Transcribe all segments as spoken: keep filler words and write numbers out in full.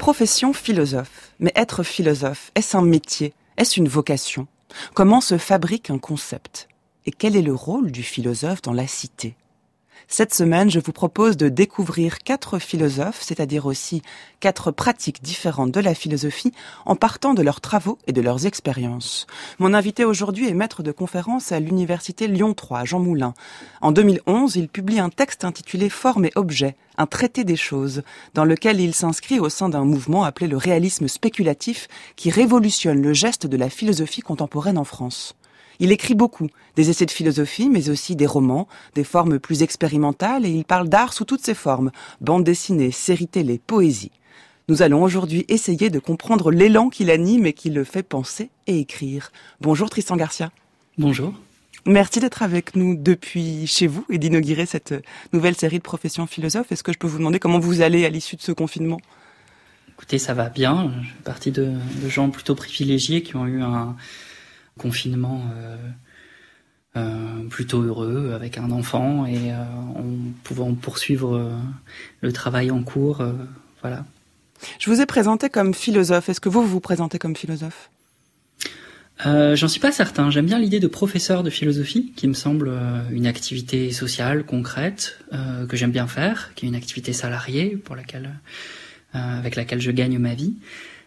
Profession philosophe. Mais être philosophe, est-ce un métier? Est-ce une vocation? Comment se fabrique un concept? Et quel est le rôle du philosophe dans la cité? Cette semaine, je vous propose de découvrir quatre philosophes, c'est-à-dire aussi quatre pratiques différentes de la philosophie, en partant de leurs travaux et de leurs expériences. Mon invité aujourd'hui est maître de conférence à l'université Lyon trois, Jean Moulin. En deux mille onze, il publie un texte intitulé « Forme et objet », un traité des choses, dans lequel il s'inscrit au sein d'un mouvement appelé le réalisme spéculatif, qui révolutionne le geste de la philosophie contemporaine en France. Il écrit beaucoup, des essais de philosophie, mais aussi des romans, des formes plus expérimentales, et il parle d'art sous toutes ses formes, bande dessinée, série télé, poésie. Nous allons aujourd'hui essayer de comprendre l'élan qui l'anime et qui le fait penser et écrire. Bonjour Tristan Garcia. Bonjour. Merci d'être avec nous depuis chez vous et d'inaugurer cette nouvelle série de Profession philosophe. Est-ce que je peux vous demander comment vous allez à l'issue de ce confinement ? Écoutez, ça va bien. Je fais partie de, de gens plutôt privilégiés qui ont eu un confinement euh, euh, plutôt heureux avec un enfant et euh, en pouvant poursuivre euh, le travail en cours. Euh, voilà. Je vous ai présenté comme philosophe. Est-ce que vous, vous vous présentez comme philosophe ? Euh, j'en suis pas certain. J'aime bien l'idée de professeur de philosophie, qui me semble euh, une activité sociale, concrète, euh, que j'aime bien faire, qui est une activité salariée pour laquelle, euh, avec laquelle je gagne ma vie.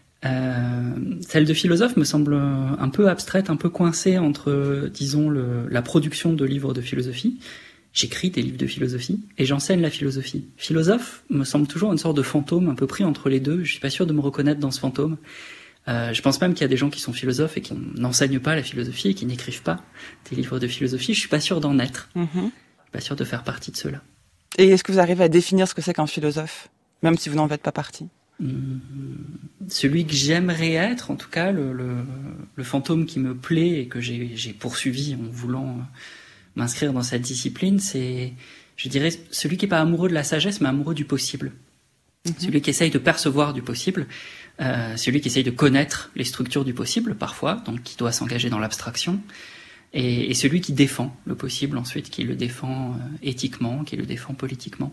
Euh, celle de philosophe me semble un peu abstraite, un peu coincée entre, disons, le, la production de livres de philosophie. J'écris des livres de philosophie et j'enseigne la philosophie. Philosophe me semble toujours une sorte de fantôme un peu pris entre les deux. Je suis pas sûr de me reconnaître dans ce fantôme. Euh, je pense même qu'il y a des gens qui sont philosophes et qui n'enseignent pas la philosophie et qui n'écrivent pas des livres de philosophie. Je suis pas sûr d'en être. Mm-hmm. Je suis pas sûr de faire partie de ceux-là. Et est-ce que vous arrivez à définir ce que c'est qu'un philosophe, même si vous n'en faites pas partie ? Mmh, celui que j'aimerais être, en tout cas, le, le, le fantôme qui me plaît et que j'ai, j'ai poursuivi en voulant m'inscrire dans cette discipline, c'est, je dirais, celui qui n'est pas amoureux de la sagesse, mais amoureux du possible. Mmh. Celui qui essaye de percevoir du possible, euh, celui qui essaye de connaître les structures du possible, parfois, donc qui doit s'engager dans l'abstraction, et, et celui qui défend le possible ensuite, qui le défend euh, éthiquement, qui le défend politiquement.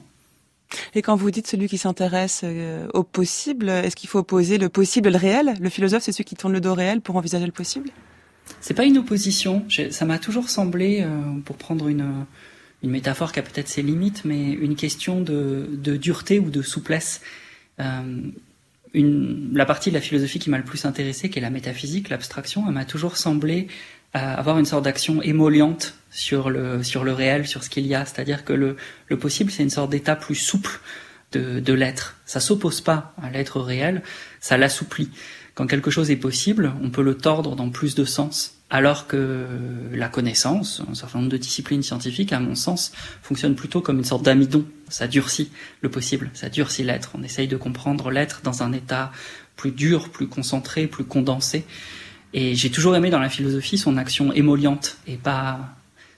Et quand vous dites celui qui s'intéresse euh, au possible, est-ce qu'il faut opposer le possible et le réel ? Le philosophe, c'est celui qui tourne le dos au réel pour envisager le possible ? C'est pas une opposition. J'ai, ça m'a toujours semblé, euh, pour prendre une, une métaphore qui a peut-être ses limites, mais une question de, de dureté ou de souplesse. Euh, une, la partie de la philosophie qui m'a le plus intéressé, qui est la métaphysique, l'abstraction, elle m'a toujours semblé euh, avoir une sorte d'action émolliente sur le sur le réel, sur ce qu'il y a, c'est-à-dire que le le possible, c'est une sorte d'état plus souple de de l'être. Ça s'oppose pas à l'être réel, ça l'assouplit. Quand quelque chose est possible, on peut le tordre dans plus de sens, alors que la connaissance, un certain nombre de disciplines scientifiques, à mon sens, fonctionnent plutôt comme une sorte d'amidon. Ça durcit le possible, ça durcit l'être. On essaye de comprendre l'être dans un état plus dur, plus concentré, plus condensé. Et j'ai toujours aimé dans la philosophie son action émolliente et pas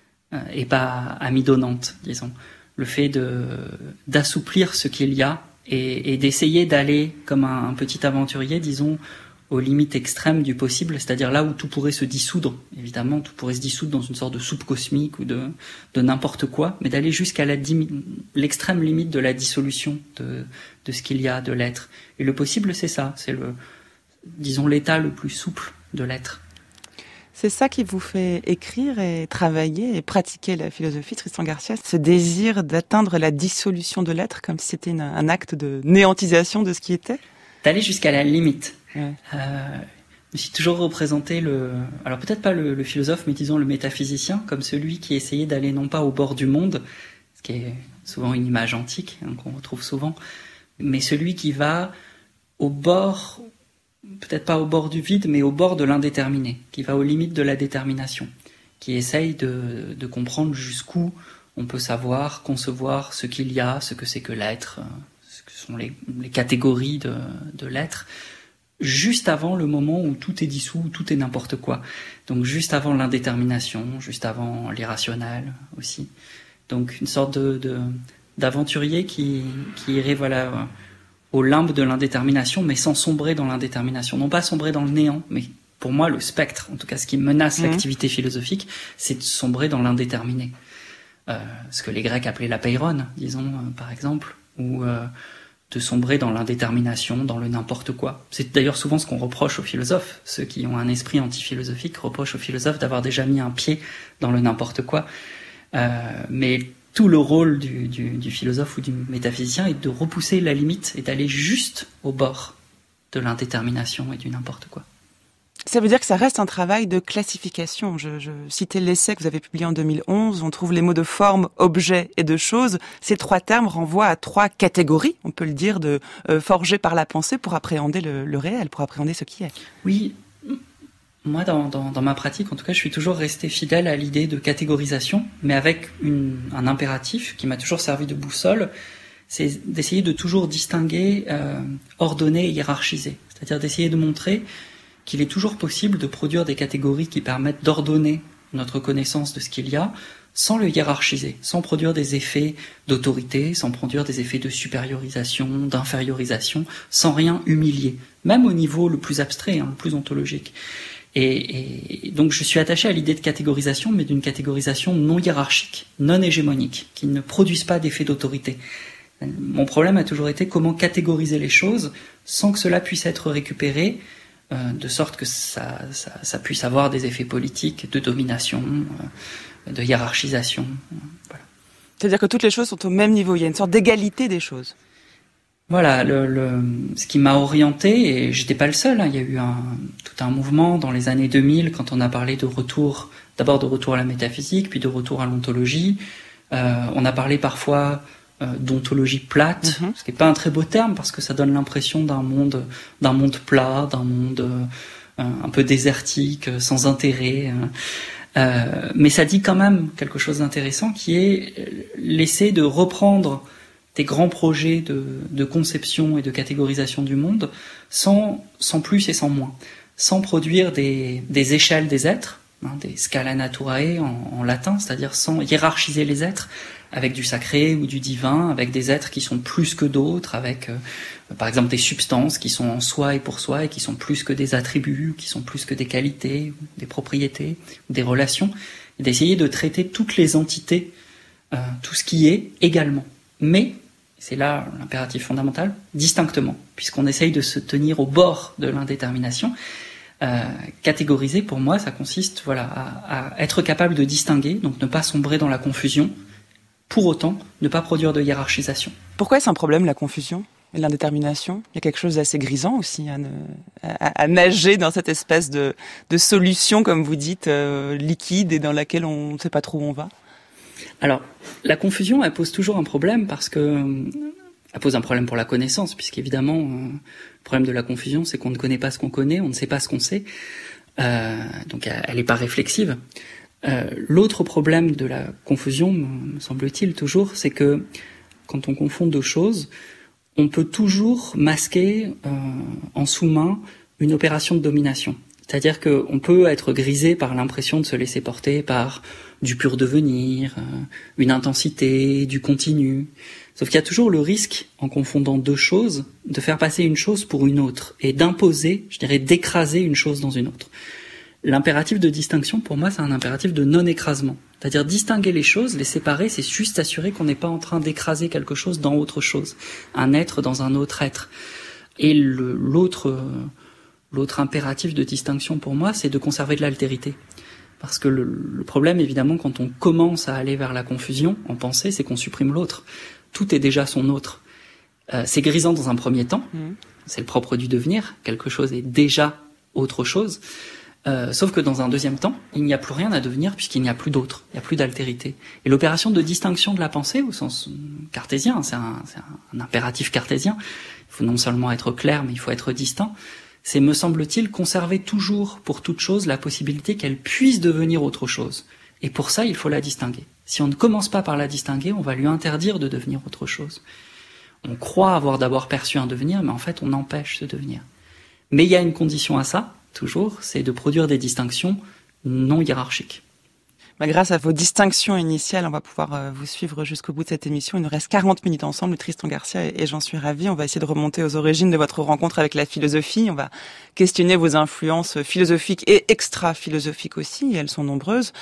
et pas amidonnante, disons. Le fait de d'assouplir ce qu'il y a et, et d'essayer d'aller comme un, un petit aventurier, disons, aux limites extrêmes du possible, c'est-à-dire là où tout pourrait se dissoudre. Évidemment, tout pourrait se dissoudre dans une sorte de soupe cosmique ou de de n'importe quoi, mais d'aller jusqu'à la dimi- l'extrême limite de la dissolution de de ce qu'il y a, de l'être. Et le possible, c'est ça, c'est le disons l'état le plus souple de l'être. C'est ça qui vous fait écrire et travailler et pratiquer la philosophie, Tristan Garcia, ce désir d'atteindre la dissolution de l'être comme si c'était une, un acte de néantisation de ce qui était ? D'aller jusqu'à la limite. Ouais. Euh, je me suis toujours représenté le, alors peut-être pas le, le philosophe, mais disons le métaphysicien, comme celui qui essayait d'aller non pas au bord du monde, ce qui est souvent une image antique, hein, qu'on retrouve souvent, mais celui qui va au bord, peut-être pas au bord du vide, mais au bord de l'indéterminé, qui va aux limites de la détermination, qui essaye de, de comprendre jusqu'où on peut savoir, concevoir ce qu'il y a, ce que c'est que l'être, ce que sont les, les catégories de, de l'être, juste avant le moment où tout est dissous, où tout est n'importe quoi. Donc juste avant l'indétermination, juste avant l'irrationnel aussi. Donc une sorte de, de d'aventurier qui, qui irait, voilà, au limbe de l'indétermination, mais sans sombrer dans l'indétermination. Non pas sombrer dans le néant, mais pour moi, le spectre, en tout cas ce qui menace mmh. l'activité philosophique, c'est de sombrer dans l'indéterminé. Euh, ce que les Grecs appelaient l'apeiron, disons, euh, par exemple, ou, euh, de sombrer dans l'indétermination, dans le n'importe quoi. C'est d'ailleurs souvent ce qu'on reproche aux philosophes. Ceux qui ont un esprit anti-philosophique reprochent aux philosophes d'avoir déjà mis un pied dans le n'importe quoi. Euh, mais tout le rôle du, du, du philosophe ou du métaphysicien est de repousser la limite et d'aller juste au bord de l'indétermination et du n'importe quoi. Ça veut dire que ça reste un travail de classification. Je, je citais l'essai que vous avez publié en deux mille onze. On trouve les mots de forme, objet et de chose. Ces trois termes renvoient à trois catégories, on peut le dire, de euh, forgées par la pensée pour appréhender le, le réel, pour appréhender ce qui est. Oui, moi dans, dans, dans ma pratique, en tout cas, je suis toujours resté fidèle à l'idée de catégorisation, mais avec une, un impératif qui m'a toujours servi de boussole, c'est d'essayer de toujours distinguer, euh, ordonner et hiérarchiser. C'est-à-dire d'essayer de montrer qu'il est toujours possible de produire des catégories qui permettent d'ordonner notre connaissance de ce qu'il y a, sans le hiérarchiser, sans produire des effets d'autorité, sans produire des effets de supériorisation, d'infériorisation, sans rien humilier, même au niveau le plus abstrait, hein, le plus ontologique. Et, et donc je suis attaché à l'idée de catégorisation, mais d'une catégorisation non hiérarchique, non hégémonique, qui ne produise pas d'effet d'autorité. Mon problème a toujours été comment catégoriser les choses sans que cela puisse être récupéré, Euh, de sorte que ça, ça, ça puisse avoir des effets politiques, de domination, euh, de hiérarchisation. Euh, voilà. C'est-à-dire que toutes les choses sont au même niveau, il y a une sorte d'égalité des choses. Voilà, le, le, ce qui m'a orienté, et j'étais pas le seul, hein, il y a eu un, tout un mouvement dans les années deux mille quand on a parlé de retour, d'abord de retour à la métaphysique, puis de retour à l'ontologie. Euh, on a parlé parfois Euh, d'ontologie plate, mm-hmm. ce qui n'est pas un très beau terme parce que ça donne l'impression d'un monde, d'un monde plat, d'un monde euh, un peu désertique, sans intérêt. Euh, mais ça dit quand même quelque chose d'intéressant qui est l'essai de reprendre des grands projets de, de conception et de catégorisation du monde sans, sans plus et sans moins, sans produire des, des échelles des êtres, hein, des scala naturae en, en latin, c'est-à-dire sans hiérarchiser les êtres, avec du sacré ou du divin, avec des êtres qui sont plus que d'autres, avec euh, par exemple des substances qui sont en soi et pour soi et qui sont plus que des attributs, qui sont plus que des qualités, des propriétés, des relations, et d'essayer de traiter toutes les entités, euh, tout ce qui est également. Mais, c'est là l'impératif fondamental, distinctement, puisqu'on essaye de se tenir au bord de l'indétermination. Euh, catégoriser, pour moi, ça consiste voilà, à, à être capable de distinguer, donc ne pas sombrer dans la confusion, pour autant, ne pas produire de hiérarchisation. Pourquoi est-ce un problème, la confusion et l'indétermination ? Il y a quelque chose d'assez grisant aussi à, ne, à, à nager dans cette espèce de, de solution, comme vous dites, euh, liquide et dans laquelle on ne sait pas trop où on va. Alors, la confusion, elle pose toujours un problème parce que elle pose un problème pour la connaissance, puisqu'évidemment, euh, le problème de la confusion, c'est qu'on ne connaît pas ce qu'on connaît, on ne sait pas ce qu'on sait, euh, donc elle n'est pas réflexive. Euh, l'autre problème de la confusion, me semble-t-il toujours, c'est que quand on confond deux choses, on peut toujours masquer euh, en sous-main une opération de domination. C'est-à-dire qu'on peut être grisé par l'impression de se laisser porter par du pur devenir, euh, une intensité, du continu. Sauf qu'il y a toujours le risque, en confondant deux choses, de faire passer une chose pour une autre et d'imposer, je dirais, d'écraser une chose dans une autre. L'impératif de distinction, pour moi, c'est un impératif de non-écrasement. C'est-à-dire distinguer les choses, les séparer, c'est juste s'assurer qu'on n'est pas en train d'écraser quelque chose dans autre chose, un être dans un autre être. Et le, l'autre, l'autre impératif de distinction pour moi, c'est de conserver de l'altérité. Parce que le, le problème, évidemment, quand on commence à aller vers la confusion en pensée, c'est qu'on supprime l'autre. Tout est déjà son autre. Euh, c'est grisant dans un premier temps, mmh. C'est le propre du devenir, quelque chose est déjà autre chose. Euh, sauf que dans un deuxième temps, il n'y a plus rien à devenir puisqu'il n'y a plus d'autre, il n'y a plus d'altérité. Et l'opération de distinction de la pensée, au sens cartésien, c'est un, c'est un impératif cartésien, il faut non seulement être clair, mais il faut être distinct, c'est, me semble-t-il, conserver toujours pour toute chose la possibilité qu'elle puisse devenir autre chose. Et pour ça, il faut la distinguer. Si on ne commence pas par la distinguer, on va lui interdire de devenir autre chose. On croit avoir d'abord perçu un devenir, mais en fait, on empêche ce devenir. Mais il y a une condition à ça, toujours, c'est de produire des distinctions non hiérarchiques. Bah, grâce à vos distinctions initiales, on va pouvoir euh, vous suivre jusqu'au bout de cette émission. Il nous reste quarante minutes ensemble, Tristan Garcia, et, et j'en suis ravie. On va essayer de remonter aux origines de votre rencontre avec la philosophie. On va questionner vos influences philosophiques et extra-philosophiques aussi, et elles sont nombreuses.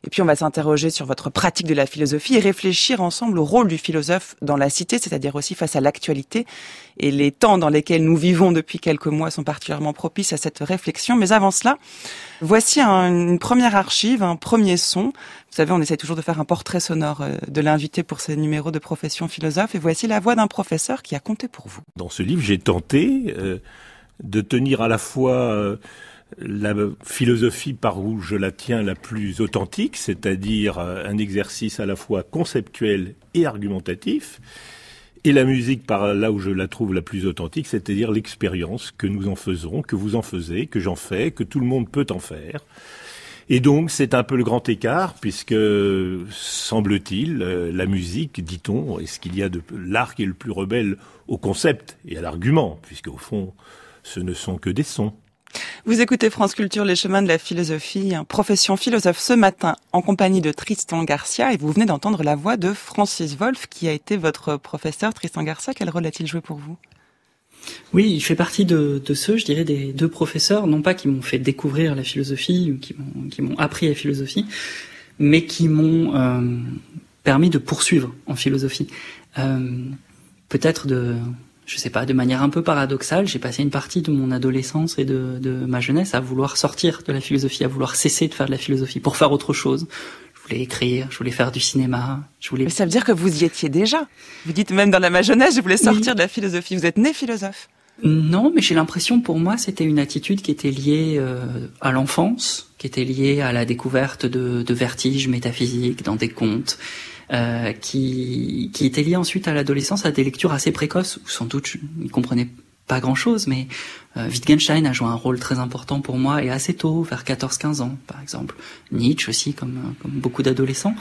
Et puis on va s'interroger sur votre pratique de la philosophie et réfléchir ensemble au rôle du philosophe dans la cité, c'est-à-dire aussi face à l'actualité. Et les temps dans lesquels nous vivons depuis quelques mois sont particulièrement propices à cette réflexion. Mais avant cela, voici un, une première archive, un premier son. Vous savez, on essaie toujours de faire un portrait sonore de l'invité pour ce numéro de Profession Philosophe. Et voici la voix d'un professeur qui a compté pour vous. Dans ce livre, j'ai tenté euh, de tenir à la fois... Euh, la philosophie par où je la tiens la plus authentique, c'est-à-dire un exercice à la fois conceptuel et argumentatif, et la musique par là où je la trouve la plus authentique, c'est-à-dire l'expérience que nous en faisons, que vous en faisiez, que j'en fais, que tout le monde peut en faire. Et donc, c'est un peu le grand écart, puisque, semble-t-il, la musique, dit-on, est ce qu'il y a de l'art qui est le plus rebelle au concept et à l'argument, puisque au fond, ce ne sont que des sons. Vous écoutez France Culture, les chemins de la philosophie, hein, Profession Philosophe ce matin en compagnie de Tristan Garcia, et vous venez d'entendre la voix de Francis Wolff qui a été votre professeur. Tristan Garcia, quel rôle a-t-il joué pour vous ? Oui, il fait partie de, de ceux, je dirais, des deux professeurs, non pas qui m'ont fait découvrir la philosophie, ou qui m'ont, qui m'ont appris la philosophie, mais qui m'ont euh, permis de poursuivre en philosophie. Euh, peut-être de... Je sais pas, de manière un peu paradoxale, j'ai passé une partie de mon adolescence et de, de ma jeunesse à vouloir sortir de la philosophie, à vouloir cesser de faire de la philosophie pour faire autre chose. Je voulais écrire, je voulais faire du cinéma, je voulais... Mais ça veut dire que vous y étiez déjà. Vous dites même dans la ma jeunesse, je voulais sortir oui. de la philosophie. Vous êtes né philosophe. Non, mais j'ai l'impression, pour moi, c'était une attitude qui était liée euh, à l'enfance, qui était liée à la découverte de, de vertiges métaphysiques dans des contes, Euh, qui, qui était lié ensuite à l'adolescence, à des lectures assez précoces, où sans doute je ne comprenais pas grand-chose, mais euh, Wittgenstein a joué un rôle très important pour moi, et assez tôt, vers quatorze quinze ans, par exemple. Nietzsche aussi, comme, comme beaucoup d'adolescents.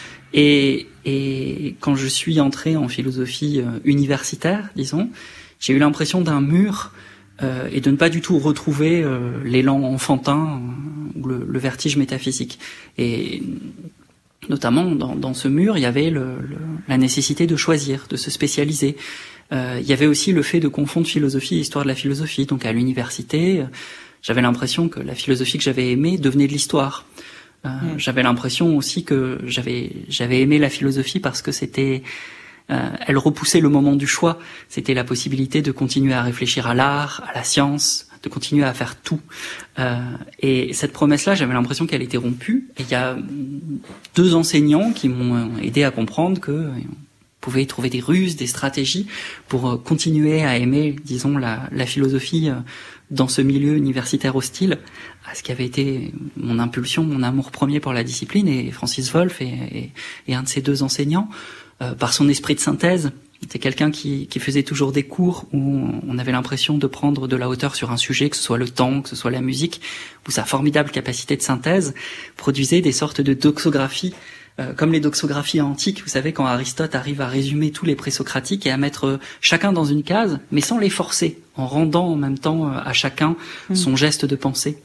Et, et quand je suis entré en philosophie euh, universitaire, disons, j'ai eu l'impression d'un mur euh, et de ne pas du tout retrouver euh, l'élan enfantin euh, ou le, le vertige métaphysique. Et... Notamment, dans, dans ce mur, il y avait le, le, la nécessité de choisir, de se spécialiser. Euh, il y avait aussi le fait de confondre philosophie et histoire de la philosophie. Donc à l'université, euh, j'avais l'impression que la philosophie que j'avais aimée devenait de l'histoire. Euh, mmh. J'avais l'impression aussi que j'avais j'avais aimé la philosophie parce que c'était... Euh, elle repoussait le moment du choix. C'était la possibilité de continuer à réfléchir à l'art, à la science, de continuer à faire tout. Euh, et cette promesse-là, j'avais l'impression qu'elle était rompue. Et il y a deux enseignants qui m'ont aidé à comprendre que on pouvait trouver des ruses, des stratégies pour continuer à aimer, disons, la, la philosophie dans ce milieu universitaire hostile, à ce qui avait été mon impulsion, mon amour premier pour la discipline. Et Francis Wolff est, est, est un de ces deux enseignants. Euh, par son esprit de synthèse, c'était quelqu'un qui, qui faisait toujours des cours où on avait l'impression de prendre de la hauteur sur un sujet, que ce soit le temps, que ce soit la musique, où sa formidable capacité de synthèse produisait des sortes de doxographies, euh, comme les doxographies antiques, vous savez, quand Aristote arrive à résumer tous les présocratiques et à mettre chacun dans une case, mais sans les forcer, en rendant en même temps à chacun son geste de pensée.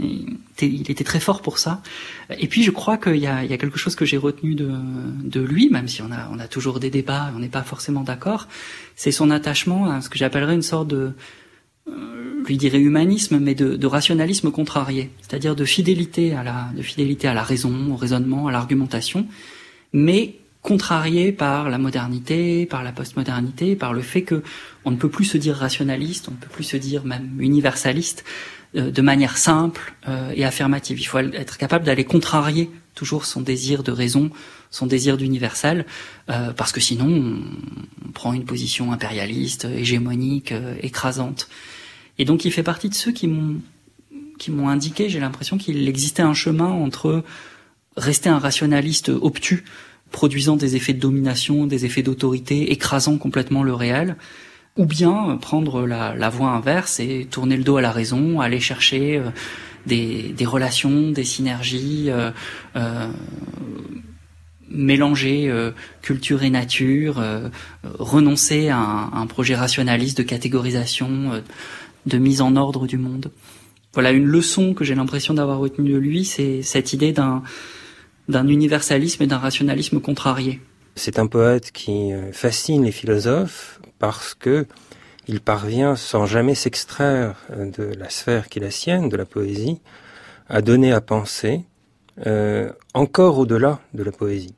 Il était très fort pour ça. Et puis je crois qu'il y a, il y a quelque chose que j'ai retenu de, de lui, même si on a, on a toujours des débats, on n'est pas forcément d'accord, c'est son attachement à ce que j'appellerais une sorte de, euh, lui dirais humanisme, mais de, de rationalisme contrarié, c'est-à-dire de fidélité à la, de fidélité à la raison, au raisonnement, à l'argumentation, mais contrarié par la modernité, par la postmodernité, par le fait que on ne peut plus se dire rationaliste, on ne peut plus se dire même universaliste, de manière simple euh, et affirmative. Il faut être capable d'aller contrarier toujours son désir de raison, son désir d'universel, euh, parce que sinon on, on prend une position impérialiste, hégémonique, euh, écrasante. Et donc il fait partie de ceux qui m'ont qui m'ont indiqué, j'ai l'impression qu'il existait un chemin entre rester un rationaliste obtus, produisant des effets de domination, des effets d'autorité, écrasant complètement le réel, ou bien prendre la, la voie inverse et tourner le dos à la raison, aller chercher euh, des, des relations, des synergies, euh, euh, mélanger euh, culture et nature, euh, renoncer à un, à un projet rationaliste de catégorisation, euh, de mise en ordre du monde. Voilà une leçon que j'ai l'impression d'avoir retenue de lui, c'est cette idée d'un, d'un universalisme et d'un rationalisme contrarié. C'est un poète qui fascine les philosophes parce que il parvient, sans jamais s'extraire de la sphère qui est la sienne, de la poésie, à donner à penser euh, encore au-delà de la poésie.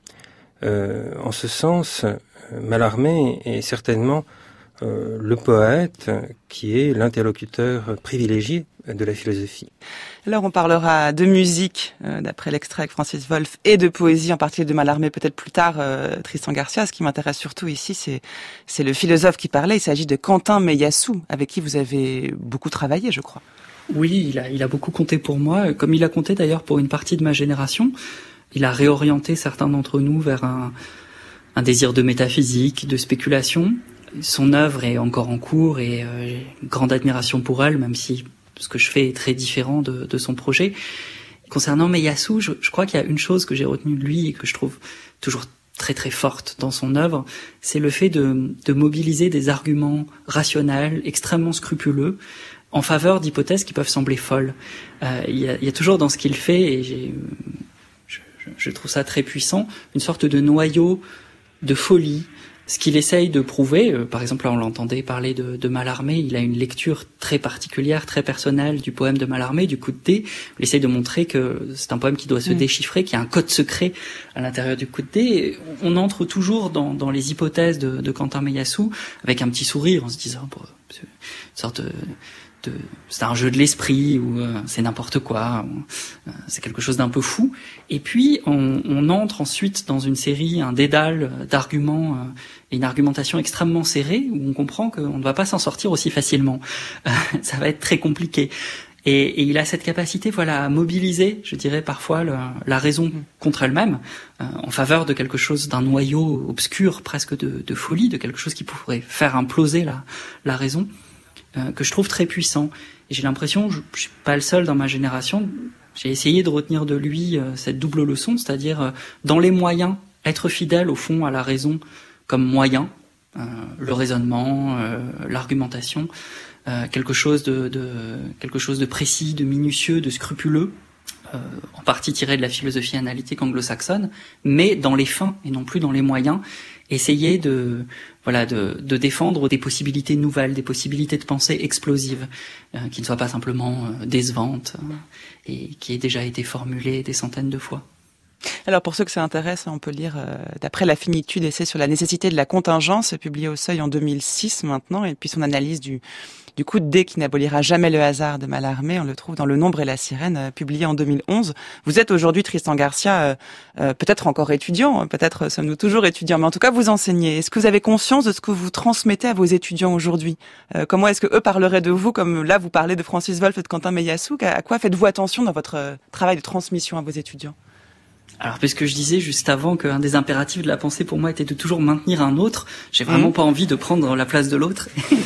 Euh, en ce sens, Mallarmé est certainement euh, le poète qui est l'interlocuteur privilégié de la philosophie. Alors on parlera de musique, euh, d'après l'extrait avec Francis Wolff, et de poésie, en particulier de Mallarmé, peut-être plus tard, euh, Tristan Garcia. Ce qui m'intéresse surtout ici, c'est, c'est le philosophe qui parlait. Il s'agit de Quentin Meillassoux, avec qui vous avez beaucoup travaillé, je crois. Oui, il a, il a beaucoup compté pour moi, comme il a compté d'ailleurs pour une partie de ma génération. Il a réorienté certains d'entre nous vers un, un désir de métaphysique, de spéculation. Son œuvre est encore en cours et euh, j'ai une grande admiration pour elle, même si ce que je fais est très différent de, de son projet. Concernant Meillassoux, je, je crois qu'il y a une chose que j'ai retenue de lui et que je trouve toujours très très forte dans son œuvre, c'est le fait de, de mobiliser des arguments rationnels, extrêmement scrupuleux, en faveur d'hypothèses qui peuvent sembler folles. Euh, il, y a, il y a toujours dans ce qu'il fait, et j'ai, je, je trouve ça très puissant, une sorte de noyau de folie. Ce qu'il essaye de prouver, euh, par exemple, là on l'entendait parler de, de Mallarmé, il a une lecture très particulière, très personnelle du poème de Mallarmé, du coup de dé. Il essaye de montrer que c'est un poème qui doit se mmh. déchiffrer, qu'il y a un code secret à l'intérieur du coup de dé. On entre toujours dans, dans les hypothèses de, de Quentin Meillassoux avec un petit sourire en se disant, bon, c'est une sorte de... De, c'est un jeu de l'esprit ou euh, c'est n'importe quoi, euh, c'est quelque chose d'un peu fou. Et puis on, on entre ensuite dans une série, un dédale d'arguments euh, et une argumentation extrêmement serrée où on comprend qu'on ne va pas s'en sortir aussi facilement. Euh, ça va être très compliqué. Et, et il a cette capacité, voilà, à mobiliser, je dirais parfois le, la raison contre elle-même euh, en faveur de quelque chose, d'un noyau obscur, presque de, de folie, de quelque chose qui pourrait faire imploser la, la raison. Euh, que je trouve très puissant. Et j'ai l'impression, je, je suis pas le seul dans ma génération, j'ai essayé de retenir de lui euh, cette double leçon, c'est-à-dire euh, dans les moyens, être fidèle au fond à la raison comme moyen, euh, le raisonnement, euh, l'argumentation, euh, quelque chose de, de quelque chose de précis, de minutieux, de scrupuleux, euh, en partie tiré de la philosophie analytique anglo-saxonne, mais dans les fins et non plus dans les moyens. Essayer de voilà de, de défendre des possibilités nouvelles, des possibilités de pensée explosives, euh, qui ne soient pas simplement euh, décevantes euh, et qui aient déjà été formulées des centaines de fois. Alors pour ceux que ça intéresse, on peut lire euh, d'après la finitude, essai sur la nécessité de la contingence, publié au Seuil en deux mille six maintenant, et puis son analyse du du coup de dé qui n'abolira jamais le hasard de Mallarmé, on le trouve dans Le Nombre et la Sirène, euh, publié en deux mille onze. Vous êtes aujourd'hui, Tristan Garcia, euh, euh, peut-être encore étudiant, peut-être sommes-nous toujours étudiants, mais en tout cas vous enseignez. Est-ce que vous avez conscience de ce que vous transmettez à vos étudiants aujourd'hui ? euh, Comment est-ce que eux parleraient de vous, comme là vous parlez de Francis Wolff et de Quentin Meillassoux ? À quoi faites-vous attention dans votre euh, travail de transmission à vos étudiants ? Alors, puisque je disais juste avant qu'un des impératifs de la pensée pour moi était de toujours maintenir un autre, j'ai vraiment mmh. pas envie de prendre la place de l'autre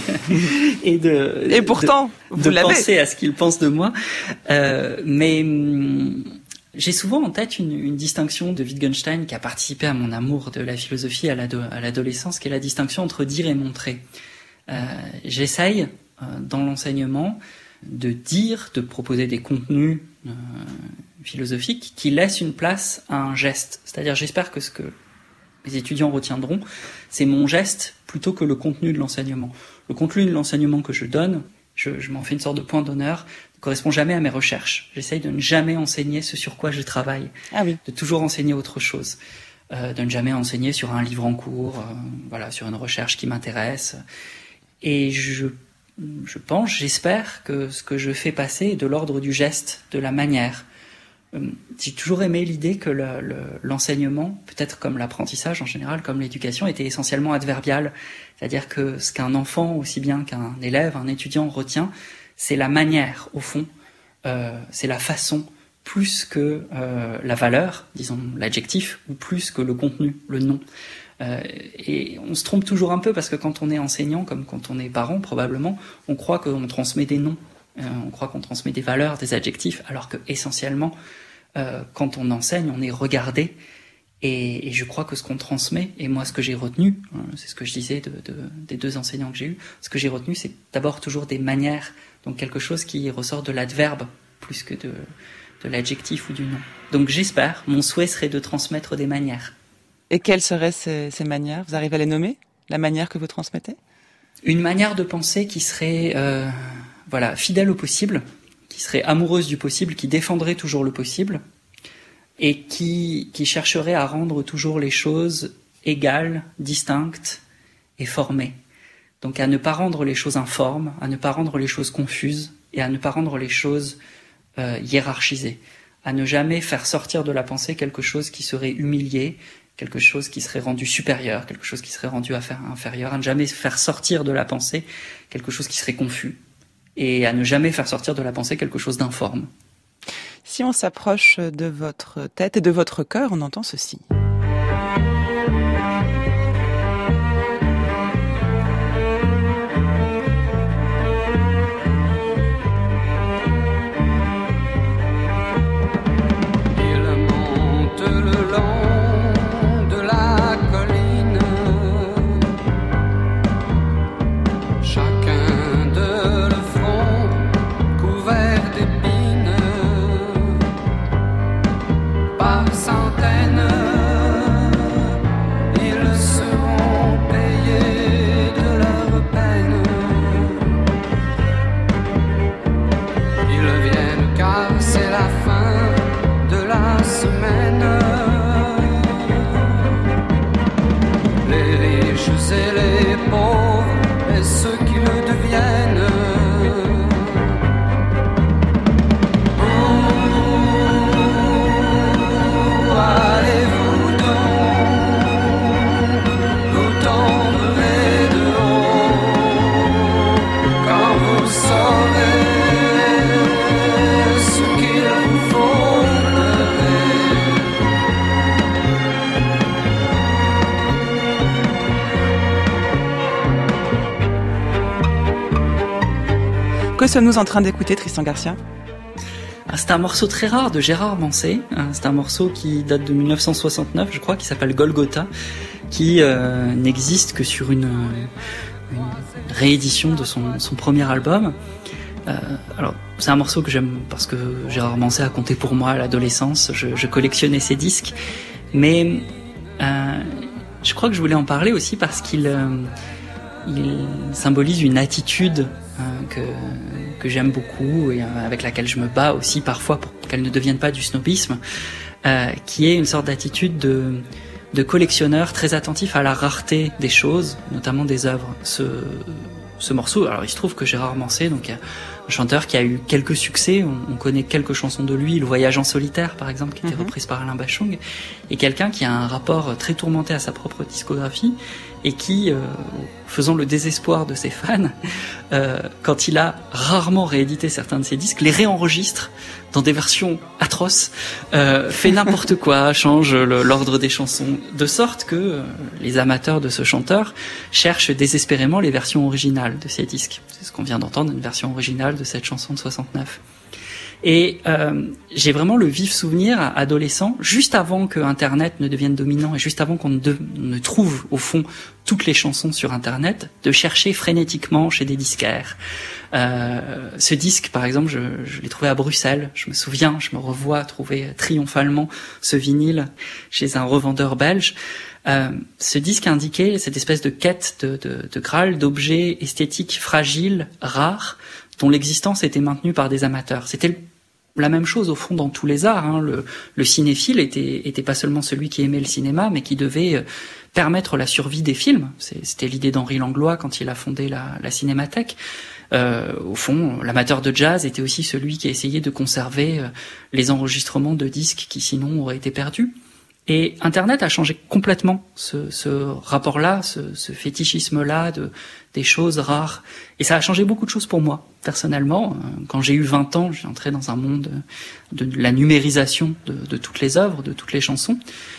et de et pourtant de, vous de l'avez. penser à ce qu'il pense de moi. Euh, mais hum, j'ai souvent en tête une, une distinction de Wittgenstein qui a participé à mon amour de la philosophie à, l'ado- à l'adolescence, qui est la distinction entre dire et montrer. Euh, j'essaye euh, dans l'enseignement de dire, de proposer des contenus euh, philosophiques qui laissent une place à un geste. C'est-à-dire, j'espère que ce que les étudiants retiendront, c'est mon geste plutôt que le contenu de l'enseignement. Le contenu de l'enseignement que je donne, je, je m'en fais une sorte de point d'honneur, ne correspond jamais à mes recherches. J'essaye de ne jamais enseigner ce sur quoi je travaille, ah oui. de toujours enseigner autre chose, euh, de ne jamais enseigner sur un livre en cours, euh, voilà, sur une recherche qui m'intéresse. Et je Je pense, j'espère que ce que je fais passer est de l'ordre du geste, de la manière. J'ai toujours aimé l'idée que le, le, l'enseignement, peut-être comme l'apprentissage en général, comme l'éducation, était essentiellement adverbial. C'est-à-dire que ce qu'un enfant, aussi bien qu'un élève, un étudiant retient, c'est la manière, au fond, euh, c'est la façon, plus que euh, la valeur, disons l'adjectif, ou plus que le contenu, le nom. Euh, et on se trompe toujours un peu parce que quand on est enseignant, comme quand on est parent probablement, on croit qu'on transmet des noms, euh, on croit qu'on transmet des valeurs, des adjectifs, alors que essentiellement, euh, quand on enseigne, on est regardé. Et, et je crois que ce qu'on transmet, et moi ce que j'ai retenu, hein, c'est ce que je disais de, de, des deux enseignants que j'ai eus, ce que j'ai retenu, c'est d'abord toujours des manières, donc quelque chose qui ressort de l'adverbe plus que de, de l'adjectif ou du nom. Donc j'espère, mon souhait serait de transmettre des manières. Et quelles seraient ces, ces manières ? Vous arrivez à les nommer ? La manière que vous transmettez ? Une manière de penser qui serait euh, voilà, fidèle au possible, qui serait amoureuse du possible, qui défendrait toujours le possible, et qui, qui chercherait à rendre toujours les choses égales, distinctes et formées. Donc à ne pas rendre les choses informes, à ne pas rendre les choses confuses et à ne pas rendre les choses euh, hiérarchisées. À ne jamais faire sortir de la pensée quelque chose qui serait humilié, quelque chose qui serait rendu supérieur, quelque chose qui serait rendu inférieur, à ne jamais faire sortir de la pensée quelque chose qui serait confus et à ne jamais faire sortir de la pensée quelque chose d'informe. Si on s'approche de votre tête et de votre cœur, on entend ceci. Que sommes-nous en train d'écouter, Tristan Garcia ? C'est un morceau très rare de Gérard Manset. C'est un morceau qui date de mille neuf cent soixante-neuf, je crois, qui s'appelle Golgotha, qui euh, n'existe que sur une, une réédition de son, son premier album. Euh, alors, c'est un morceau que j'aime parce que Gérard Manset a compté pour moi à l'adolescence. Je, je collectionnais ses disques, mais euh, je crois que je voulais en parler aussi parce qu'il euh, il symbolise une attitude euh, que que j'aime beaucoup et euh, avec laquelle je me bats aussi parfois pour qu'elle ne devienne pas du snobisme, euh, qui est une sorte d'attitude de de collectionneur très attentif à la rareté des choses, notamment des œuvres. Ce ce morceau, alors il se trouve que Gérard Manset, donc un chanteur qui a eu quelques succès, on, on connaît quelques chansons de lui, Le Voyage en solitaire par exemple, qui était mm-hmm. reprise par Alain Bachung, et quelqu'un qui a un rapport très tourmenté à sa propre discographie et qui, euh, faisant le désespoir de ses fans, euh, quand il a rarement réédité certains de ses disques, les réenregistre dans des versions atroces, euh, fait n'importe quoi, change le, l'ordre des chansons, de sorte que euh, les amateurs de ce chanteur cherchent désespérément les versions originales de ses disques. C'est ce qu'on vient d'entendre, une version originale de cette chanson de soixante-neuf. Et euh, j'ai vraiment le vif souvenir, adolescent, juste avant que Internet ne devienne dominant et juste avant qu'on ne, de, ne trouve, au fond, toutes les chansons sur Internet, de chercher frénétiquement chez des disquaires. Euh, ce disque, par exemple, je, je l'ai trouvé à Bruxelles. Je me souviens, je me revois trouver triomphalement ce vinyle chez un revendeur belge. Euh, ce disque indiquait cette espèce de quête de, de, de Graal, d'objets esthétiques fragiles, rares, dont l'existence était maintenue par des amateurs. C'était le La même chose au fond dans tous les arts. Hein. Le, le cinéphile était, était pas seulement celui qui aimait le cinéma, mais qui devait euh, permettre la survie des films. C'est, c'était l'idée d'Henri Langlois quand il a fondé la, la Cinémathèque. Euh, au fond, l'amateur de jazz était aussi celui qui essayait de conserver euh, les enregistrements de disques qui sinon auraient été perdus. Et Internet a changé complètement ce, ce rapport-là, ce, ce fétichisme-là de, des choses rares. Et ça a changé beaucoup de choses pour moi, personnellement. Quand j'ai eu vingt ans, j'ai entré dans un monde de, de la numérisation de, de toutes les œuvres, de toutes les chansons.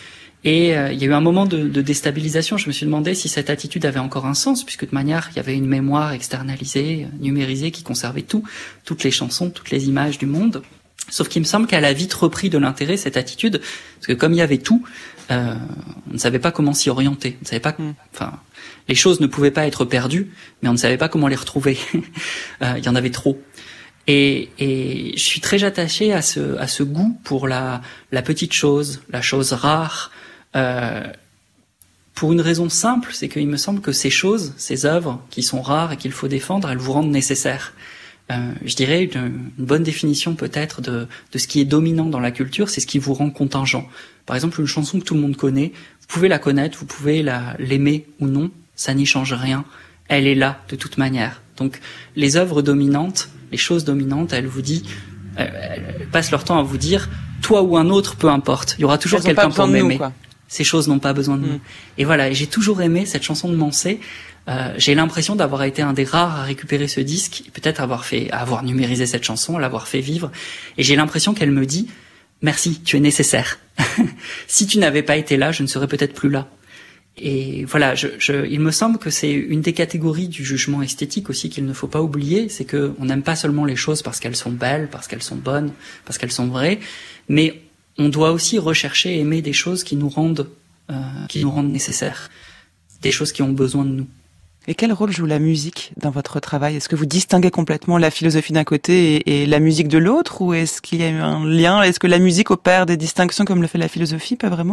Et euh, il y a eu un moment de, de déstabilisation. Je me suis demandé si cette attitude avait encore un sens, puisque de manière, il y avait une mémoire externalisée, numérisée, qui conservait tout, toutes les chansons, toutes les images du monde. Sauf qu'il me semble qu'elle a vite repris de l'intérêt, cette attitude, parce que comme il y avait tout, euh, on ne savait pas comment s'y orienter. On ne savait pas, enfin, les choses ne pouvaient pas être perdues, mais on ne savait pas comment les retrouver. euh, il y en avait trop. Et, et je suis très attaché à ce, à ce goût pour la, la petite chose, la chose rare, euh, pour une raison simple, c'est qu'il me semble que ces choses, ces œuvres qui sont rares et qu'il faut défendre, elles vous rendent nécessaires. Euh, je dirais une, une bonne définition peut-être de, de ce qui est dominant dans la culture, c'est ce qui vous rend contingent. Par exemple, une chanson que tout le monde connaît, vous pouvez la connaître, vous pouvez la, l'aimer ou non, ça n'y change rien. Elle est là de toute manière. Donc, les œuvres dominantes, les choses dominantes, elles vous disent, elles, elles passent leur temps à vous dire, toi ou un autre, peu importe, il y aura toujours quelqu'un pour m'aimer. Nous, Ces choses n'ont pas besoin de mmh. nous. Et voilà, et j'ai toujours aimé cette chanson de Mansé. Euh, j'ai l'impression d'avoir été un des rares à récupérer ce disque, peut-être avoir fait, avoir numérisé cette chanson, l'avoir fait vivre. Et j'ai l'impression qu'elle me dit, merci, tu es nécessaire. Si tu n'avais pas été là, je ne serais peut-être plus là. Et voilà, je, je, il me semble que c'est une des catégories du jugement esthétique aussi qu'il ne faut pas oublier, c'est que on n'aime pas seulement les choses parce qu'elles sont belles, parce qu'elles sont bonnes, parce qu'elles sont vraies, mais on doit aussi rechercher et aimer des choses qui nous rendent, euh, qui nous rendent nécessaires, des choses qui ont besoin de nous. Et quel rôle joue la musique dans votre travail ? Est-ce que vous distinguez complètement la philosophie d'un côté et, et la musique de l'autre, ou est-ce qu'il y a eu un lien ? Est-ce que la musique opère des distinctions comme le fait la philosophie, pas vraiment ?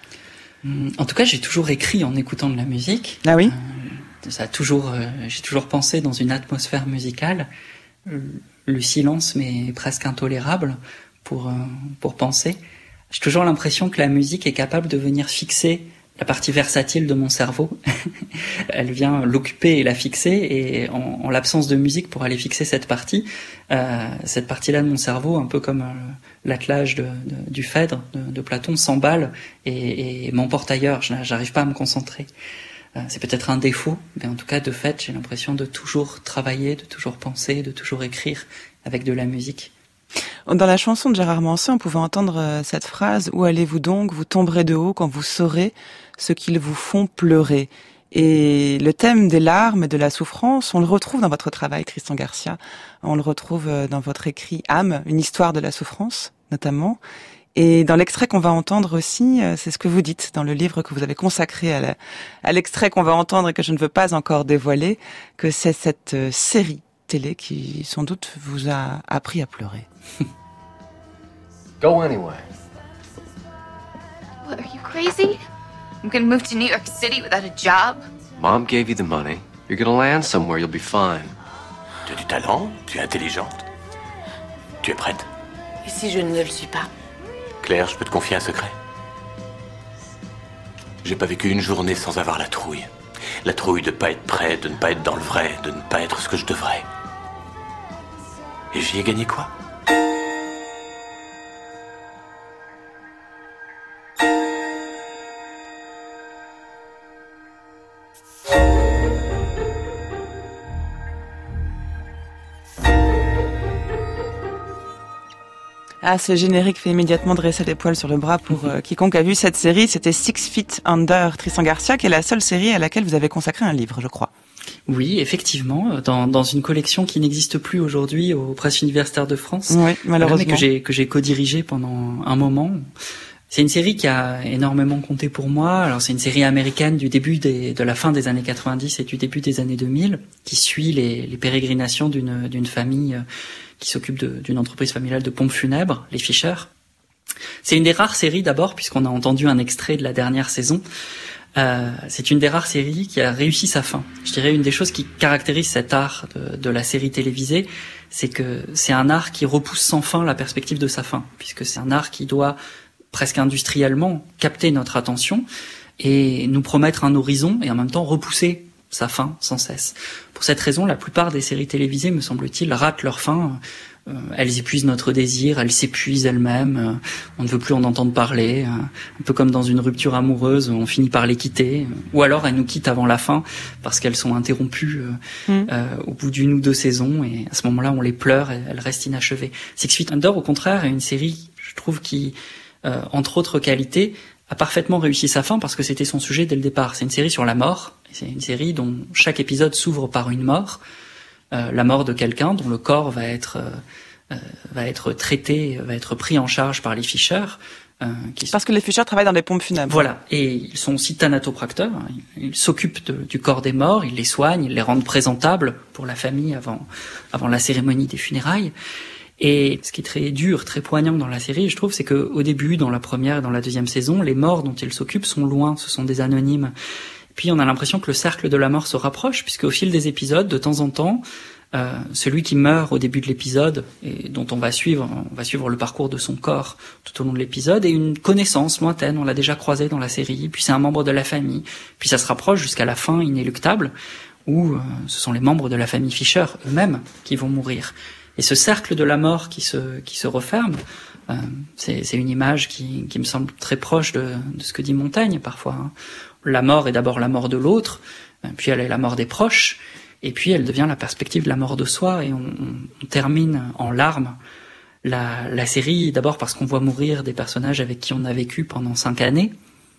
En tout cas, j'ai toujours écrit en écoutant de la musique. Ah oui ? Euh, ça a toujours, euh, j'ai toujours pensé dans une atmosphère musicale. Le silence m'est presque intolérable pour euh, pour penser. J'ai toujours l'impression que la musique est capable de venir fixer la partie versatile de mon cerveau. Elle vient l'occuper et la fixer, et en, en l'absence de musique pour aller fixer cette partie, euh, cette partie-là de mon cerveau, un peu comme euh, l'attelage de, de, du Phèdre de, de Platon, s'emballe et, et m'emporte ailleurs. Je, j'arrive pas à me concentrer. Euh, c'est peut-être un défaut, mais en tout cas, de fait, j'ai l'impression de toujours travailler, de toujours penser, de toujours écrire avec de la musique. Dans la chanson de Gérard Manset, on pouvait entendre cette phrase « Où allez-vous donc ? Vous tomberez de haut quand vous saurez ce qu'ils vous font pleurer ». Et le thème des larmes et de la souffrance, on le retrouve dans votre travail, Tristan Garcia. On le retrouve dans votre écrit « Âme », une histoire de la souffrance, notamment. Et dans l'extrait qu'on va entendre aussi, c'est ce que vous dites dans le livre que vous avez consacré à, la, à l'extrait qu'on va entendre et que je ne veux pas encore dévoiler, que c'est cette série télé qui, sans doute, vous a appris à pleurer. Go anyway. What, are you crazy? I'm gonna move to New York City without a job? Mom gave you the money. You're gonna land somewhere, you'll be fine. Tu as du talent, tu es intelligente. Tu es prête? Et si je ne le suis pas? Claire, je peux te confier un secret? J'ai pas vécu une journée sans avoir la trouille. La trouille de pas être prêt, de ne pas être dans le vrai, de ne pas être ce que je devrais. Et j'y ai gagné quoi? Ah, ce générique fait immédiatement dresser les poils sur le bras pour euh, quiconque a vu cette série. C'était Six Feet Under, Tristan Garcia, qui est la seule série à laquelle vous avez consacré un livre, je crois. Oui, effectivement, dans, dans une collection qui n'existe plus aujourd'hui aux Presses universitaires de France. Oui, malheureusement. Mais que j'ai, que j'ai co-dirigé pendant un moment. C'est une série qui a énormément compté pour moi. Alors, c'est une série américaine du début des, de la fin des années quatre-vingt-dix et du début des années deux mille, qui suit les, les pérégrinations d'une, d'une famille qui s'occupe de, d'une entreprise familiale de pompes funèbres, les Fisher. C'est une des rares séries d'abord, puisqu'on a entendu un extrait de la dernière saison. Euh, c'est une des rares séries qui a réussi sa fin. Je dirais une des choses qui caractérise cet art de, de la série télévisée, c'est que c'est un art qui repousse sans fin la perspective de sa fin, puisque c'est un art qui doit presque industriellement capter notre attention et nous promettre un horizon et en même temps repousser sa fin sans cesse. Pour cette raison, la plupart des séries télévisées, me semble-t-il, ratent leur fin. Euh, elles épuisent notre désir, elles s'épuisent elles-mêmes, euh, on ne veut plus en entendre parler, euh, un peu comme dans une rupture amoureuse, on finit par les quitter, euh, ou alors elles nous quittent avant la fin parce qu'elles sont interrompues euh, mmh. euh, au bout d'une ou deux saisons, et à ce moment-là on les pleure et elles restent inachevées. Six Feet Under, au contraire, est une série, je trouve, qui, euh, entre autres qualités, a parfaitement réussi sa fin parce que c'était son sujet dès le départ. C'est une série sur la mort, c'est une série dont chaque épisode s'ouvre par une mort, euh, la mort de quelqu'un dont le corps va être euh, euh, va être traité, va être pris en charge par les Fisher. Euh, qui parce que les Fisher travaillent dans les pompes funèbres. Voilà, et ils sont aussi thanatopracteurs, hein. Ils, ils s'occupent de, du corps des morts, ils les soignent, ils les rendent présentables pour la famille avant avant la cérémonie des funérailles. Et ce qui est très dur, très poignant dans la série, je trouve, c'est que au début, dans la première et dans la deuxième saison, les morts dont ils s'occupent sont loin, ce sont des anonymes. Puis on a l'impression que le cercle de la mort se rapproche, puisque au fil des épisodes, de temps en temps, Euh, celui qui meurt au début de l'épisode et dont on va suivre, on va suivre le parcours de son corps tout au long de l'épisode, et une connaissance lointaine, on l'a déjà croisé dans la série, puis c'est un membre de la famille, puis ça se rapproche jusqu'à la fin inéluctable où euh, ce sont les membres de la famille Fisher eux-mêmes qui vont mourir. Et ce cercle de la mort qui se qui se referme, euh, c'est, c'est une image qui, qui me semble très proche de, de ce que dit Montaigne parfois. Hein. La mort est d'abord la mort de l'autre, puis elle est la mort des proches, et puis elle devient la perspective de la mort de soi, et on, on termine en larmes la, la série, d'abord parce qu'on voit mourir des personnages avec qui on a vécu pendant cinq années,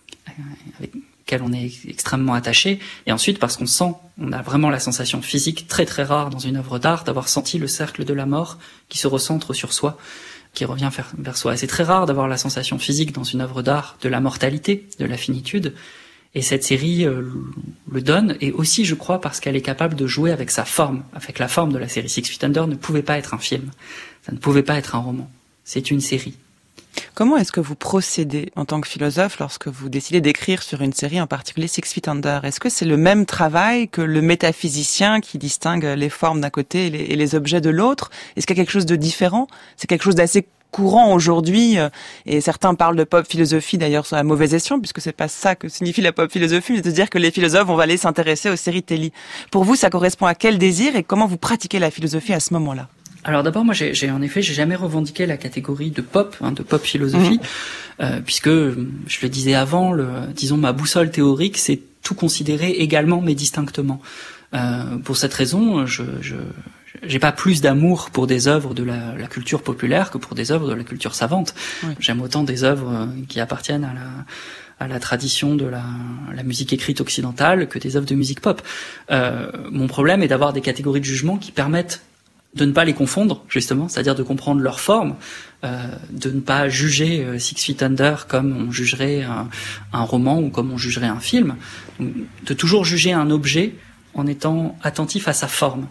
avec lesquels on est extrêmement attaché, et ensuite parce qu'on sent, on a vraiment la sensation physique très très rare dans une œuvre d'art d'avoir senti le cercle de la mort qui se recentre sur soi, qui revient vers, vers soi. Et c'est très rare d'avoir la sensation physique dans une œuvre d'art de la mortalité, de la finitude. Et cette série euh, le donne, et aussi, je crois, parce qu'elle est capable de jouer avec sa forme, avec la forme de la série. Six Feet Under ne pouvait pas être un film, ça ne pouvait pas être un roman. C'est une série. Comment est-ce que vous procédez en tant que philosophe lorsque vous décidez d'écrire sur une série, en particulier Six Feet Under? Est-ce que c'est le même travail que le métaphysicien qui distingue les formes d'un côté et les, et les objets de l'autre? Est-ce qu'il y a quelque chose de différent? C'est quelque chose d'assez courant aujourd'hui, et certains parlent de pop philosophie d'ailleurs sur la mauvaise escient, puisque c'est pas ça que signifie la pop philosophie, mais de dire que les philosophes vont aller s'intéresser aux séries télé. Pour vous, ça correspond à quel désir et comment vous pratiquez la philosophie à ce moment-là? Alors d'abord, moi, j'ai, j'ai en effet, j'ai jamais revendiqué la catégorie de pop, hein, de pop philosophie, mmh. euh, puisque je le disais avant, le, disons ma boussole théorique, c'est tout considérer également mais distinctement. Euh, pour cette raison, je, je j'ai pas plus d'amour pour des œuvres de la, la culture populaire que pour des œuvres de la culture savante. Oui. J'aime autant des œuvres qui appartiennent à la à la tradition de la, la musique écrite occidentale que des œuvres de musique pop. Euh, mon problème est d'avoir des catégories de jugement qui permettent de ne pas les confondre, justement, c'est-à-dire de comprendre leur forme, euh, de ne pas juger euh, Six Feet Under comme on jugerait un, un roman ou comme on jugerait un film, de toujours juger un objet en étant attentif à sa forme.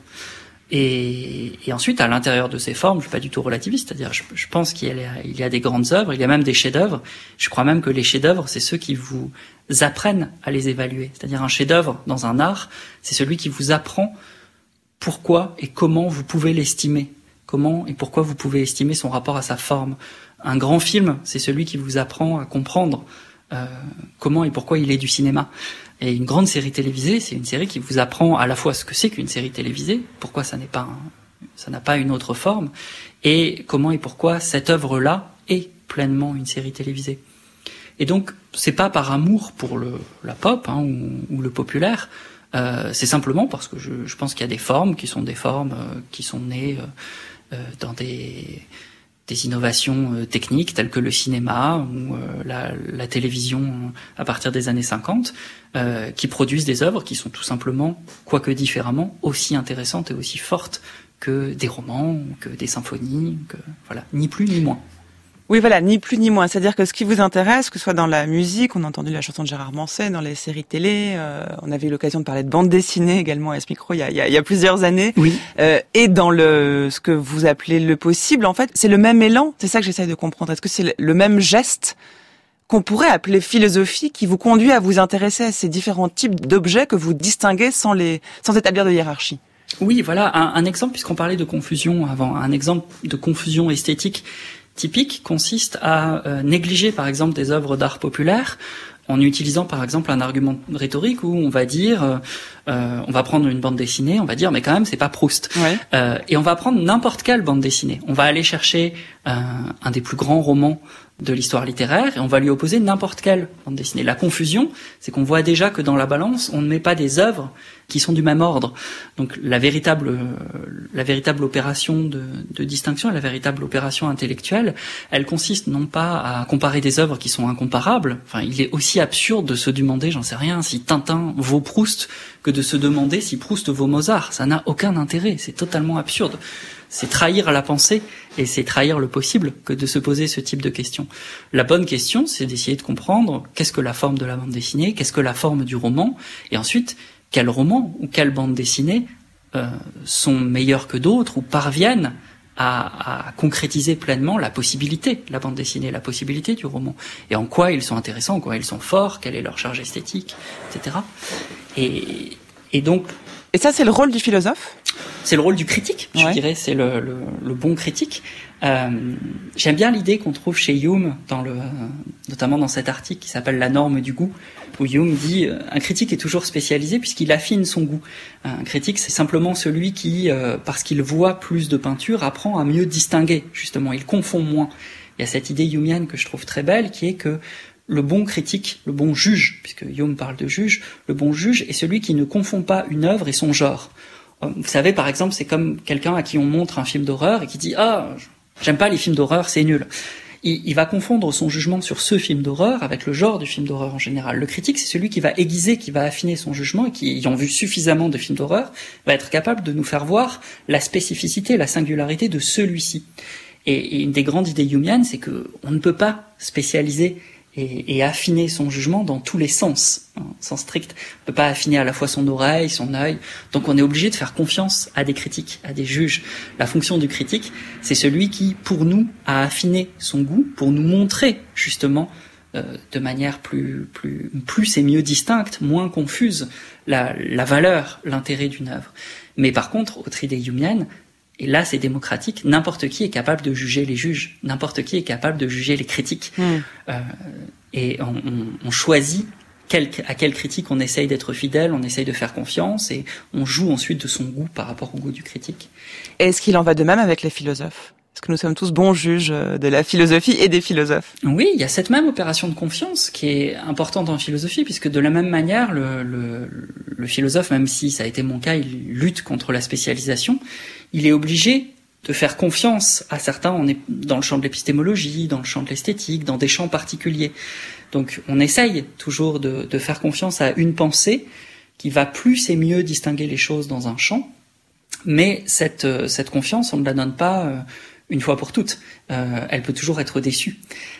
Et, et ensuite, à l'intérieur de ces formes, je suis pas du tout relativiste, c'est-à-dire je, je pense qu'il y, a, il y a des grandes œuvres, il y a même des chefs-d'œuvre. Je crois même que les chefs-d'œuvre, c'est ceux qui vous apprennent à les évaluer. C'est-à-dire un chef-d'œuvre dans un art, c'est celui qui vous apprend pourquoi et comment vous pouvez l'estimer, comment et pourquoi vous pouvez estimer son rapport à sa forme. Un grand film, c'est celui qui vous apprend à comprendre euh, comment et pourquoi il est du cinéma. Et une grande série télévisée, c'est une série qui vous apprend à la fois ce que c'est qu'une série télévisée, pourquoi ça n'est pas, un, ça n'a pas une autre forme, et comment et pourquoi cette œuvre-là est pleinement une série télévisée. Et donc, c'est pas par amour pour le, la pop hein, ou, ou le populaire, euh, c'est simplement parce que je, je pense qu'il y a des formes qui sont des formes euh, qui sont nées euh, euh, dans des des innovations euh, techniques telles que le cinéma ou euh, la, la télévision euh, à partir des années cinquante, euh, qui produisent des œuvres qui sont tout simplement, quoique différemment, aussi intéressantes et aussi fortes que des romans, que des symphonies, que voilà, ni plus ni moins. Oui, voilà, ni plus ni moins. C'est-à-dire que ce qui vous intéresse, que ce soit dans la musique, on a entendu la chanson de Gérard Manset, dans les séries télé, euh, on avait eu l'occasion de parler de bande dessinée également à ce micro il y a, il y a, il y a plusieurs années. Oui. Euh, et dans le ce que vous appelez le possible, en fait, c'est le même élan. C'est ça que j'essaye de comprendre. Est-ce que c'est le même geste qu'on pourrait appeler philosophie qui vous conduit à vous intéresser à ces différents types d'objets que vous distinguez sans les sans établir de hiérarchie? Oui, voilà un, un exemple, puisqu'on parlait de confusion avant, un exemple de confusion esthétique typique consiste à euh, négliger par exemple des œuvres d'art populaire en utilisant par exemple un argument rhétorique où on va dire, euh, euh, on va prendre une bande dessinée, on va dire mais quand même c'est pas Proust, ouais. euh, et on va prendre n'importe quelle bande dessinée, on va aller chercher euh, un des plus grands romans de l'histoire littéraire et on va lui opposer n'importe quelle bande dessinée. La confusion, c'est qu'on voit déjà que dans la balance, on ne met pas des œuvres qui sont du même ordre. Donc la véritable, la véritable opération de, de distinction, la véritable opération intellectuelle, elle consiste non pas à comparer des œuvres qui sont incomparables. Enfin, il est aussi absurde de se demander, j'en sais rien, si Tintin vaut Proust que de se demander si Proust vaut Mozart. Ça n'a aucun intérêt. C'est totalement absurde. C'est trahir la pensée et c'est trahir le possible que de se poser ce type de questions. La bonne question, c'est d'essayer de comprendre qu'est-ce que la forme de la bande dessinée, qu'est-ce que la forme du roman, et ensuite, quel roman ou quelle bande dessinée euh, sont meilleurs que d'autres ou parviennent à, à concrétiser pleinement la possibilité de la bande dessinée, la possibilité du roman, et en quoi ils sont intéressants, en quoi ils sont forts, quelle est leur charge esthétique, et cetera. Et, et donc... Et ça, c'est le rôle du philosophe ? c'est le rôle du critique, je ouais. dirais, c'est le, le, le bon critique. Euh, j'aime bien l'idée qu'on trouve chez Hume, dans le, notamment dans cet article qui s'appelle La norme du goût, où Hume dit euh, un critique est toujours spécialisé puisqu'il affine son goût. Un critique, c'est simplement celui qui, euh, parce qu'il voit plus de peinture, apprend à mieux distinguer, justement, il confond moins. Il y a cette idée humienne que je trouve très belle, qui est que le bon critique, le bon juge, puisque Hume parle de juge, le bon juge est celui qui ne confond pas une œuvre et son genre. Vous savez, par exemple, c'est comme quelqu'un à qui on montre un film d'horreur et qui dit « Ah, j'aime pas les films d'horreur, c'est nul ». Il, il va confondre son jugement sur ce film d'horreur avec le genre du film d'horreur en général. Le critique, c'est celui qui va aiguiser, qui va affiner son jugement et qui, ayant vu suffisamment de films d'horreur, va être capable de nous faire voir la spécificité, la singularité de celui-ci. Et, et une des grandes idées humiennes, c'est que on ne peut pas spécialiser et, et affiner son jugement dans tous les sens, hein, sens strict. On ne peut pas affiner à la fois son oreille, son œil. Donc on est obligé de faire confiance à des critiques, à des juges. La fonction du critique, c'est celui qui, pour nous, a affiné son goût, pour nous montrer justement euh, de manière plus, plus, plus et mieux distincte, moins confuse, la, la valeur, l'intérêt d'une œuvre. Mais par contre, autre idée humienne, et là, c'est démocratique. N'importe qui est capable de juger les juges. N'importe qui est capable de juger les critiques. Mmh. Euh, et on, on, on choisit quel, à quelle critique on essaye d'être fidèle, on essaye de faire confiance, et on joue ensuite de son goût par rapport au goût du critique. Et est-ce qu'il en va de même avec les philosophes ? Est-ce que nous sommes tous bons juges de la philosophie et des philosophes ? Oui, il y a cette même opération de confiance qui est importante en philosophie, puisque de la même manière, le, le, le philosophe, même si ça a été mon cas, il lutte contre la spécialisation, il est obligé de faire confiance à certains. On est dans le champ de l'épistémologie, dans le champ de l'esthétique, dans des champs particuliers. Donc on essaye toujours de, de faire confiance à une pensée qui va plus et mieux distinguer les choses dans un champ, mais cette, cette confiance, on ne la donne pas euh, une fois pour toutes. Euh, elle peut toujours être déçue.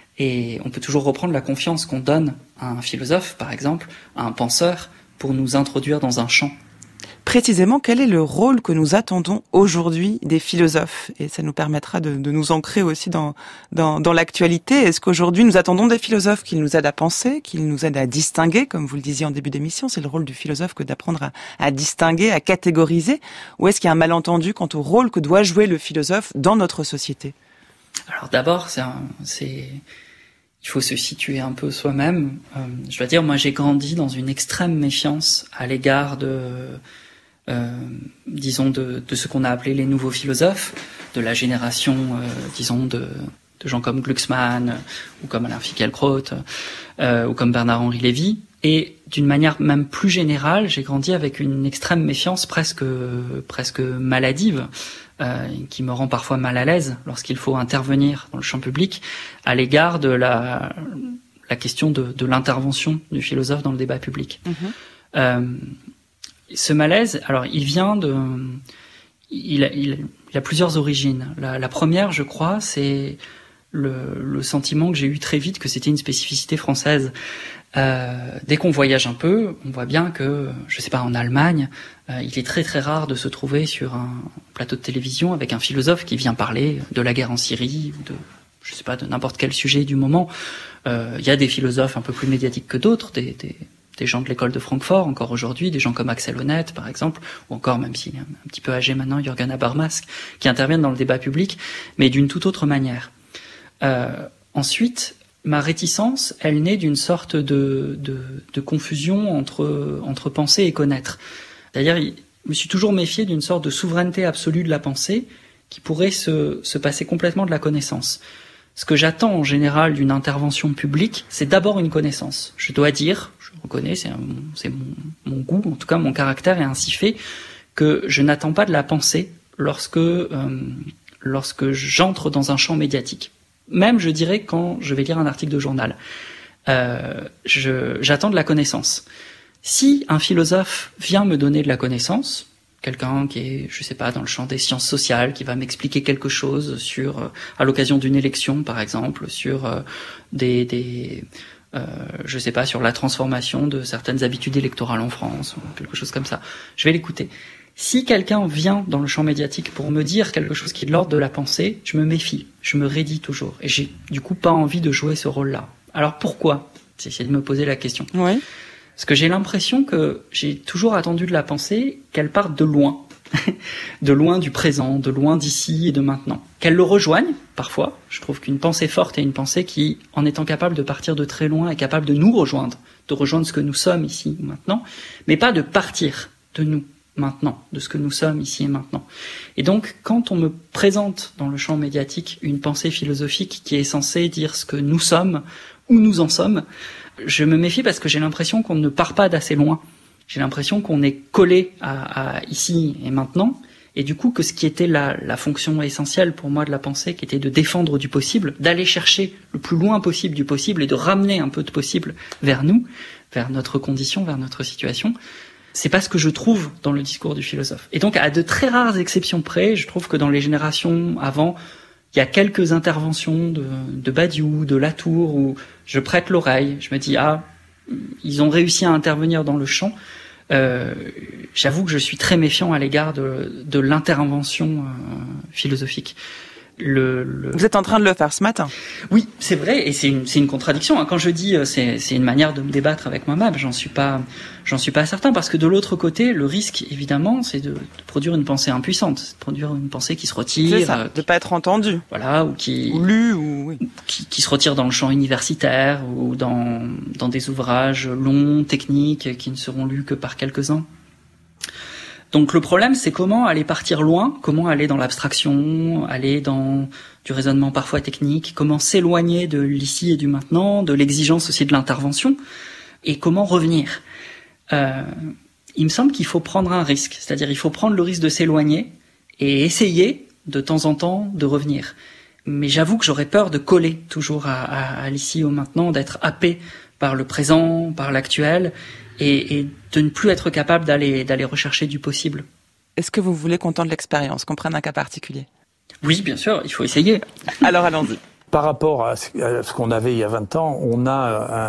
Et on peut toujours reprendre la confiance qu'on donne à un philosophe, par exemple, à un penseur, pour nous introduire dans un champ. Précisément, quel est le rôle que nous attendons aujourd'hui des philosophes ? Et ça nous permettra de, de nous ancrer aussi dans, dans, dans l'actualité. Est-ce qu'aujourd'hui, nous attendons des philosophes qu'ils nous aident à penser, qu'ils nous aident à distinguer, comme vous le disiez en début d'émission, c'est le rôle du philosophe que d'apprendre à, à distinguer, à catégoriser ? Ou est-ce qu'il y a un malentendu quant au rôle que doit jouer le philosophe dans notre société ? Alors d'abord, c'est, un, c'est... il faut se situer un peu soi-même. Euh, je dois dire, moi j'ai grandi dans une extrême méfiance à l'égard de... Euh, disons de, de ce qu'on a appelé les nouveaux philosophes, de la génération, euh, disons, de, de gens comme Glucksmann, euh, ou comme Alain Finkielkraut, euh, ou comme Bernard-Henri Lévy. Et d'une manière même plus générale, j'ai grandi avec une extrême méfiance presque, presque maladive, euh, qui me rend parfois mal à l'aise lorsqu'il faut intervenir dans le champ public, à l'égard de la, la question de, de l'intervention du philosophe dans le débat public. Mmh. Euh, Ce malaise, alors il vient de, il a, il, il a plusieurs origines. La, la première, je crois, c'est le, le sentiment que j'ai eu très vite que c'était une spécificité française. Euh, dès qu'on voyage un peu, on voit bien que, je sais pas, en Allemagne, euh, il est très très rare de se trouver sur un plateau de télévision avec un philosophe qui vient parler de la guerre en Syrie ou de, je sais pas, de n'importe quel sujet du moment. Euh, il y a des philosophes un peu plus médiatiques que d'autres, des, des des gens de l'école de Francfort, encore aujourd'hui, des gens comme Axel Honneth, par exemple, ou encore, même s'il est un petit peu âgé maintenant, Jürgen Habermas, qui interviennent dans le débat public, mais d'une toute autre manière. Euh, ensuite, ma réticence, elle naît d'une sorte de, de, de confusion entre, entre penser et connaître. C'est-à-dire, je me suis toujours méfié d'une sorte de souveraineté absolue de la pensée qui pourrait se, se passer complètement de la connaissance. Ce que j'attends en général d'une intervention publique, c'est d'abord une connaissance. Je dois dire, je reconnais, c'est, un, c'est mon, mon goût, en tout cas mon caractère est ainsi fait, que je n'attends pas de la pensée lorsque, euh, lorsque j'entre dans un champ médiatique. Même, je dirais, quand je vais lire un article de journal. Euh, je, j'attends de la connaissance. Si un philosophe vient me donner de la connaissance, quelqu'un qui est, je sais pas, dans le champ des sciences sociales, qui va m'expliquer quelque chose sur, euh, à l'occasion d'une élection, par exemple, sur euh, des, des euh, je sais pas, sur la transformation de certaines habitudes électorales en France, ou quelque chose comme ça, je vais l'écouter. Si quelqu'un vient dans le champ médiatique pour me dire quelque chose qui est de l'ordre de la pensée, je me méfie, je me raidis toujours, et j'ai du coup pas envie de jouer ce rôle-là. Alors pourquoi ? J'ai essayé de me poser la question. Oui. Parce que j'ai l'impression que j'ai toujours attendu de la pensée qu'elle parte de loin. de loin du présent, de loin d'ici et de maintenant. Qu'elles le rejoignent, parfois. Je trouve qu'une pensée forte est une pensée qui, en étant capable de partir de très loin, est capable de nous rejoindre, de rejoindre ce que nous sommes ici ou maintenant, mais pas de partir de nous maintenant, de ce que nous sommes ici et maintenant. Et donc, quand on me présente dans le champ médiatique une pensée philosophique qui est censée dire ce que nous sommes, où nous en sommes, je me méfie parce que j'ai l'impression qu'on ne part pas d'assez loin. J'ai l'impression qu'on est collé à, à ici et maintenant, et du coup que ce qui était la, la fonction essentielle pour moi de la pensée, qui était de défendre du possible, d'aller chercher le plus loin possible du possible et de ramener un peu de possible vers nous, vers notre condition, vers notre situation, c'est pas ce que je trouve dans le discours du philosophe. Et donc, à de très rares exceptions près, je trouve que dans les générations avant, il y a quelques interventions de, de Badiou, de Latour, où je prête l'oreille, je me dis, ah, ils ont réussi à intervenir dans le champ. Euh, j'avoue que je suis très méfiant à l'égard de, de l'intervention euh, philosophique. Le, le... Vous êtes en train de le faire ce matin. Oui, c'est vrai, et c'est une, c'est une contradiction. Hein. Quand je dis euh, c'est, c'est une manière de me débattre avec moi-même, j'en suis pas, j'en suis pas certain, parce que de l'autre côté, le risque, évidemment, c'est de, de produire une pensée impuissante, de produire une pensée qui se retire, c'est ça, euh, de pas être entendu, voilà, ou qui, ou lu, ou oui. qui, qui se retire dans le champ universitaire ou dans dans des ouvrages longs, techniques, qui ne seront lus que par quelques-uns. Donc le problème, c'est comment aller partir loin, comment aller dans l'abstraction, aller dans du raisonnement parfois technique, comment s'éloigner de l'ici et du maintenant, de l'exigence aussi de l'intervention, et comment revenir. Euh, il me semble qu'il faut prendre un risque, c'est-à-dire il faut prendre le risque de s'éloigner et essayer de temps en temps de revenir. Mais j'avoue que j'aurais peur de coller toujours à, à, à l'ici au maintenant, d'être happé par le présent, par l'actuel, et, et de ne plus être capable d'aller, d'aller rechercher du possible. Est-ce que vous voulez qu'on tente l'expérience, qu'on prenne un cas particulier ? Oui, bien sûr, il faut essayer. Alors allons-y. Par rapport à ce qu'on avait il y a vingt ans, on a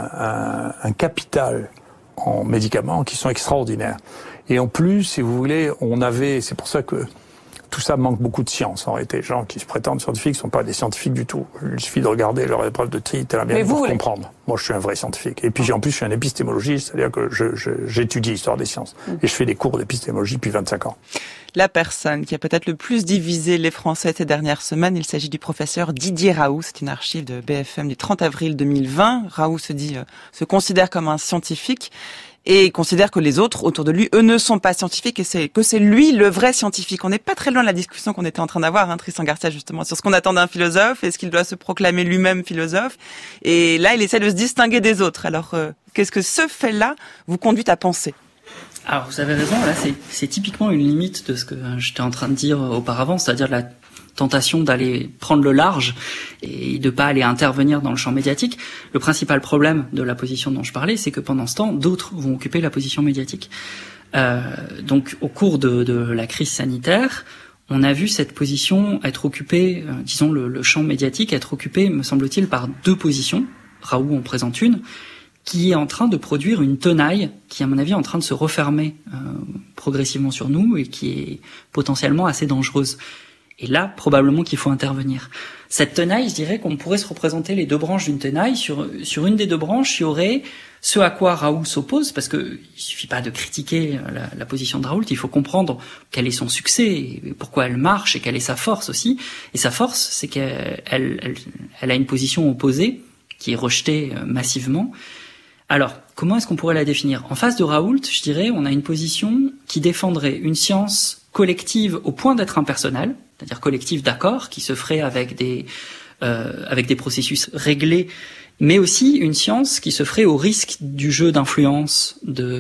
un, un, un capital en médicaments qui sont extraordinaires. Et en plus, si vous voulez, on avait, c'est pour ça que tout ça manque beaucoup de science en réalité. Les gens qui se prétendent scientifiques ne sont pas des scientifiques du tout. Il suffit de regarder leur épreuve de tri, tellement bien pour comprendre. Moi, je suis un vrai scientifique. Et puis, en plus, je suis un épistémologiste, c'est-à-dire que je, je, j'étudie l'histoire des sciences. Mmh. Et je fais des cours d'épistémologie depuis vingt-cinq ans. La personne qui a peut-être le plus divisé les Français ces dernières semaines, il s'agit du professeur Didier Raoult. C'est une archive de B F M du trente avril deux mille vingt. Raoult se dit, euh, se considère comme un scientifique. Et il considère que les autres autour de lui, eux, ne sont pas scientifiques et c'est que c'est lui le vrai scientifique. On n'est pas très loin de la discussion qu'on était en train d'avoir, hein, Tristan Garcia, justement, sur ce qu'on attend d'un philosophe. Est-ce qu'il doit se proclamer lui-même philosophe ? Et là, il essaie de se distinguer des autres. Alors, euh, qu'est-ce que ce fait-là vous conduit à penser ? Alors, vous avez raison, là, c'est, c'est typiquement une limite de ce que j'étais en train de dire auparavant, c'est-à-dire la tentation d'aller prendre le large et de pas aller intervenir dans le champ médiatique. Le principal problème de la position dont je parlais, c'est que pendant ce temps, d'autres vont occuper la position médiatique. Euh, donc, au cours de, de la crise sanitaire, on a vu cette position être occupée, euh, disons le, le champ médiatique être occupé, me semble-t-il, par deux positions. Raoult en présente une, qui est en train de produire une tenaille qui, à mon avis, est en train de se refermer euh, progressivement sur nous et qui est potentiellement assez dangereuse. Et là, probablement qu'il faut intervenir. Cette tenaille, je dirais qu'on pourrait se représenter les deux branches d'une tenaille. Sur, sur une des deux branches, il y aurait ce à quoi Raoult s'oppose, parce que il suffit pas de critiquer la, la position de Raoult, il faut comprendre quel est son succès, et pourquoi elle marche, et quelle est sa force aussi. Et sa force, c'est qu'elle elle, elle a une position opposée, qui est rejetée massivement. Alors, comment est-ce qu'on pourrait la définir ? En face de Raoult, je dirais, on a une position qui défendrait une science collective au point d'être impersonnelle, c'est-à-dire collective d'accord, qui se ferait avec des euh, avec des processus réglés, mais aussi une science qui se ferait au risque du jeu d'influence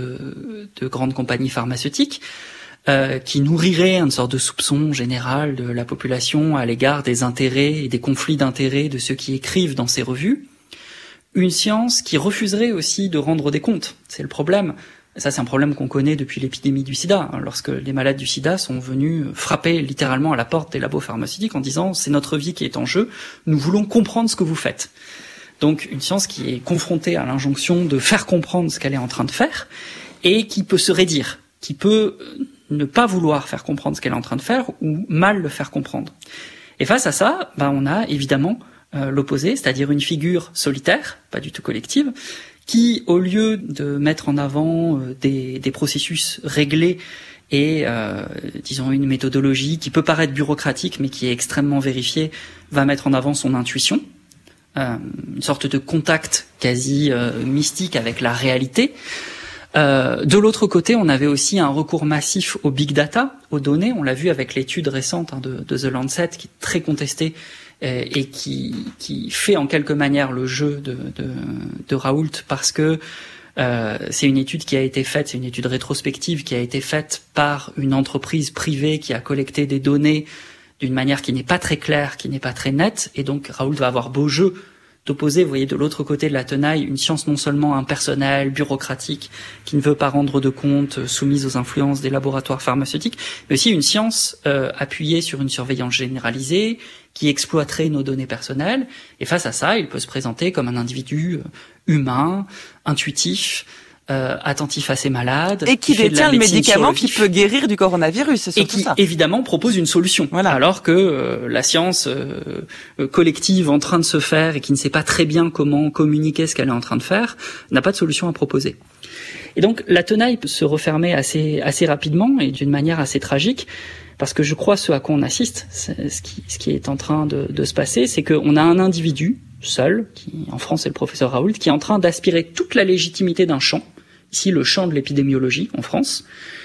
de, de grandes compagnies pharmaceutiques, euh, qui nourrirait une sorte de soupçon général de la population à l'égard des intérêts et des conflits d'intérêts de ceux qui écrivent dans ces revues. Une science qui refuserait aussi de rendre des comptes. C'est le problème. Ça, c'est un problème qu'on connaît depuis l'épidémie du sida, lorsque les malades du sida sont venus frapper littéralement à la porte des labos pharmaceutiques en disant « c'est notre vie qui est en jeu, nous voulons comprendre ce que vous faites ». Donc une science qui est confrontée à l'injonction de faire comprendre ce qu'elle est en train de faire et qui peut se raidir, qui peut ne pas vouloir faire comprendre ce qu'elle est en train de faire ou mal le faire comprendre. Et face à ça, ben, on a évidemment euh, l'opposé, c'est-à-dire une figure solitaire, pas du tout collective, qui, au lieu de mettre en avant euh, des, des processus réglés et euh, disons une méthodologie qui peut paraître bureaucratique mais qui est extrêmement vérifiée va mettre en avant son intuition, euh, une sorte de contact quasi euh, mystique avec la réalité. Euh, de l'autre côté, on avait aussi un recours massif au big data, aux données. On l'a vu avec l'étude récente hein, de, de The Lancet, qui est très contestée euh, et qui, qui fait en quelque manière le jeu de, de, de Raoult, parce que euh, c'est une étude qui a été faite, c'est une étude rétrospective qui a été faite par une entreprise privée qui a collecté des données d'une manière qui n'est pas très claire, qui n'est pas très nette, et donc Raoult va avoir beau jeu d'opposer, vous voyez, de l'autre côté de la tenaille, une science non seulement impersonnelle, bureaucratique, qui ne veut pas rendre de compte, soumise aux influences des laboratoires pharmaceutiques, mais aussi une science euh, appuyée sur une surveillance généralisée, qui exploiterait nos données personnelles. Et face à ça, il peut se présenter comme un individu humain, intuitif, Euh, attentif à ses malades, et qui, qui détient le médicament qui le peut guérir du coronavirus, c'est surtout et qui ça. évidemment propose une solution. Voilà. Alors que euh, la science euh, collective en train de se faire et qui ne sait pas très bien comment communiquer ce qu'elle est en train de faire n'a pas de solution à proposer. Et donc la tenaille peut se refermer assez assez rapidement et d'une manière assez tragique, parce que je crois ce à quoi on assiste, ce qui ce qui est en train de, de se passer, c'est qu'on a un individu seul, qui en France c'est le professeur Raoult, qui est en train d'aspirer toute la légitimité d'un champ. Ici le champ de l'épidémiologie en France,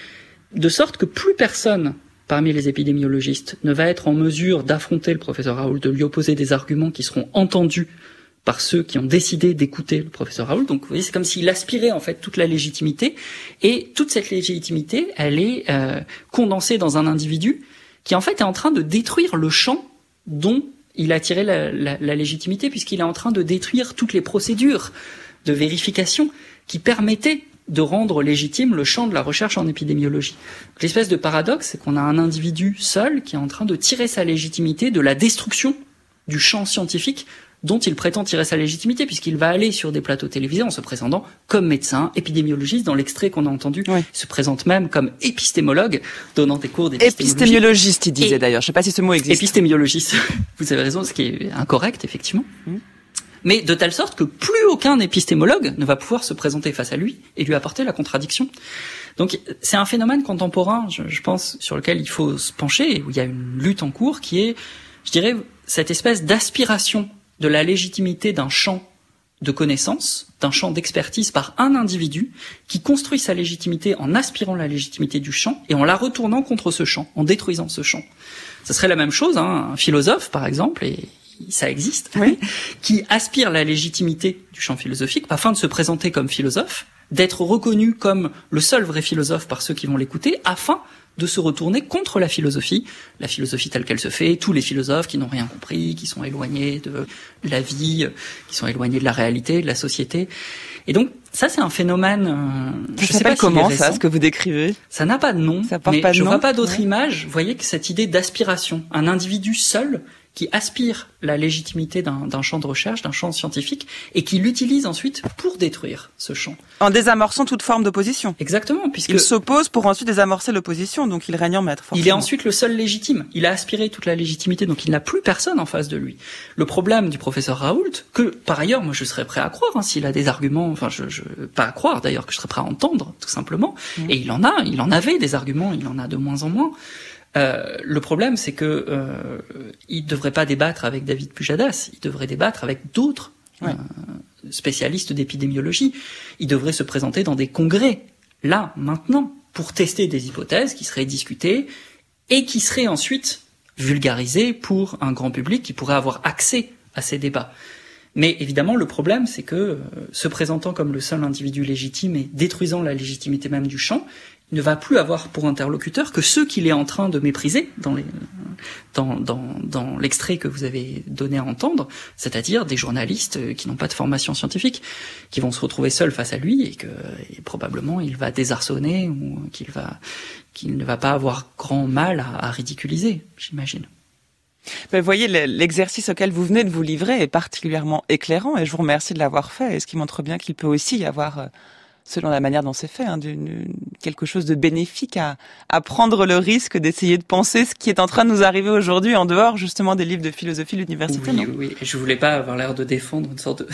de sorte que plus personne parmi les épidémiologistes ne va être en mesure d'affronter le professeur Raoult, de lui opposer des arguments qui seront entendus par ceux qui ont décidé d'écouter le professeur Raoult. Donc vous voyez, c'est comme s'il aspirait en fait toute la légitimité, et toute cette légitimité, elle est euh, condensée dans un individu qui en fait est en train de détruire le champ dont il a tiré la, la, la légitimité, puisqu'il est en train de détruire toutes les procédures de vérification qui permettaient de rendre légitime le champ de la recherche en épidémiologie. L'espèce de paradoxe, c'est qu'on a un individu seul qui est en train de tirer sa légitimité de la destruction du champ scientifique dont il prétend tirer sa légitimité, puisqu'il va aller sur des plateaux télévisés en se présentant comme médecin, épidémiologiste, dans l'extrait qu'on a entendu. Oui. Il se présente même comme épistémologue, donnant des cours d'épistémologie. Épistémiologiste, il disait Et d'ailleurs. Je ne sais pas si ce mot existe. Épistémiologiste. Vous avez raison, ce qui est incorrect, effectivement. Mmh. Mais de telle sorte que plus aucun épistémologue ne va pouvoir se présenter face à lui et lui apporter la contradiction. Donc c'est un phénomène contemporain, je, je pense, sur lequel il faut se pencher, où il y a une lutte en cours qui est, je dirais, cette espèce d'aspiration de la légitimité d'un champ de connaissance, d'un champ d'expertise par un individu qui construit sa légitimité en aspirant la légitimité du champ et en la retournant contre ce champ, en détruisant ce champ. Ça serait la même chose, hein, un philosophe par exemple, et ça existe, oui. qui aspire la légitimité du champ philosophique afin de se présenter comme philosophe, d'être reconnu comme le seul vrai philosophe par ceux qui vont l'écouter, afin de se retourner contre la philosophie, la philosophie telle qu'elle se fait, tous les philosophes qui n'ont rien compris, qui sont éloignés de la vie, qui sont éloignés de la réalité, de la société. Et donc, ça, c'est un phénomène... Euh, je sais pas comment, ça, ce que vous décrivez. Ça n'a pas de nom, ça porte mais pas de je nom. vois pas d'autre ouais. image. Vous voyez que cette idée d'aspiration, un individu seul qui aspire la légitimité d'un, d'un champ de recherche, d'un champ scientifique, et qui l'utilise ensuite pour détruire ce champ. En désamorçant toute forme d'opposition. Exactement, puisque... Il s'oppose pour ensuite désamorcer l'opposition, donc il règne en maître. Forcément. Il est ensuite le seul légitime. Il a aspiré toute la légitimité, donc il n'a plus personne en face de lui. Le problème du professeur Raoult, que par ailleurs, moi je serais prêt à croire, hein, s'il a des arguments, enfin je, je pas à croire d'ailleurs, que je serais prêt à entendre, tout simplement. Mmh. Et il en a, il en avait des arguments, il en a de moins en moins. Euh, le problème, c'est que euh, il devrait pas débattre avec David Pujadas, il devrait débattre avec d'autres ouais. euh, spécialistes d'épidémiologie. Il devrait se présenter dans des congrès, là, maintenant, pour tester des hypothèses qui seraient discutées et qui seraient ensuite vulgarisées pour un grand public qui pourrait avoir accès à ces débats. Mais évidemment, le problème, c'est que euh, se présentant comme le seul individu légitime et détruisant la légitimité même du champ, il ne va plus avoir pour interlocuteur que ceux qu'il est en train de mépriser dans, les, dans, dans, dans l'extrait que vous avez donné à entendre, c'est-à-dire des journalistes qui n'ont pas de formation scientifique, qui vont se retrouver seuls face à lui et que et probablement il va désarçonner ou qu'il va, qu'il ne va pas avoir grand mal à, à ridiculiser, j'imagine. Ben, vous voyez, l'exercice auquel vous venez de vous livrer est particulièrement éclairant et je vous remercie de l'avoir fait, et ce qui montre bien qu'il peut aussi y avoir, selon la manière dont c'est fait, hein, d'une, quelque chose de bénéfique à, à prendre le risque d'essayer de penser ce qui est en train de nous arriver aujourd'hui en dehors justement des livres de philosophie de l'université. Oui, non oui, et je voulais pas avoir l'air de défendre une sorte de,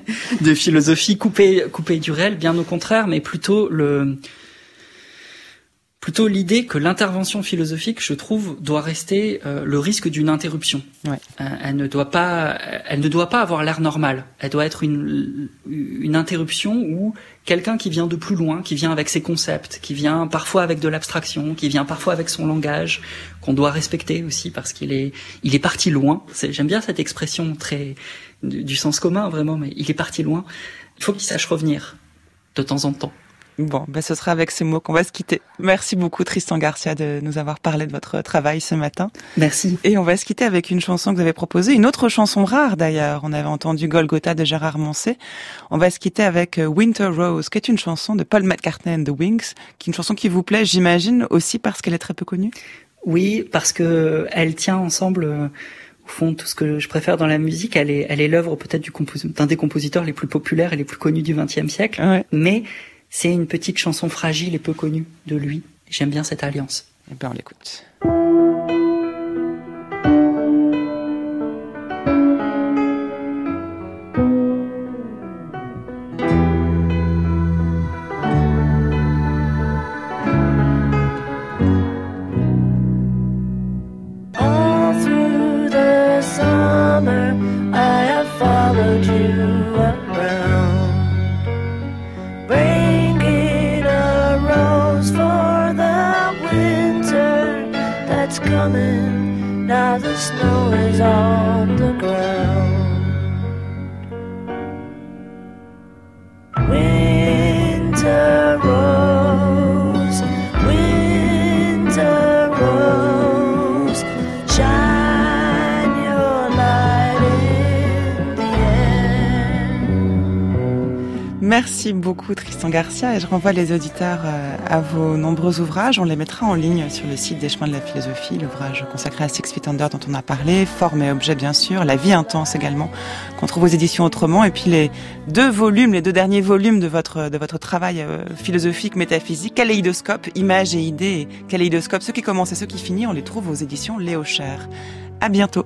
de philosophie coupée, coupée du réel, bien au contraire, mais plutôt le... plutôt l'idée que l'intervention philosophique, je trouve, doit rester euh, le risque d'une interruption. Ouais. Euh, elle ne doit pas, elle ne doit pas avoir l'air normal. Elle doit être une une interruption où quelqu'un qui vient de plus loin, qui vient avec ses concepts, qui vient parfois avec de l'abstraction, qui vient parfois avec son langage, qu'on doit respecter aussi parce qu'il est il est parti loin. C'est, j'aime bien cette expression très du, du sens commun vraiment, mais il est parti loin. Il faut qu'il sache revenir de temps en temps. Bon, ben ce sera avec ces mots qu'on va se quitter. Merci beaucoup Tristan Garcia de nous avoir parlé de votre travail ce matin. Merci. Et on va se quitter avec une chanson que vous avez proposée, une autre chanson rare d'ailleurs. On avait entendu Golgotha de Gérard Manset. On va se quitter avec Winter Rose, qui est une chanson de Paul McCartney and the Wings, qui est une chanson qui vous plaît, j'imagine, aussi parce qu'elle est très peu connue. Oui, parce que elle tient ensemble, euh, au fond, tout ce que je préfère dans la musique. Elle est, elle est l'œuvre peut-être du compos- d'un des compositeurs les plus populaires et les plus connus du vingtième siècle. Ouais. Mais c'est une petite chanson fragile et peu connue de lui. J'aime bien cette alliance. Eh bien, on l'écoute. All through the summer, I have followed you around, bringing a rose for the winter that's coming. Now the snow is on the ground. Winter rose, winter rose, shine your light in the air. Merci beaucoup Tristan Garcia et je renvoie les auditeurs à vos nombreux ouvrages. On les mettra en ligne sur le site des Chemins de la Philosophie, l'ouvrage consacré à Six Feet Under dont on a parlé, Forme et objet bien sûr, La vie intense également, qu'on trouve aux éditions Autrement, et puis les deux volumes, les deux derniers volumes de votre de votre travail philosophique, métaphysique, Kaléidoscope, Images et idées, et Kaléidoscope, ceux qui commencent et ceux qui finissent, on les trouve aux éditions Léo Cher. À bientôt.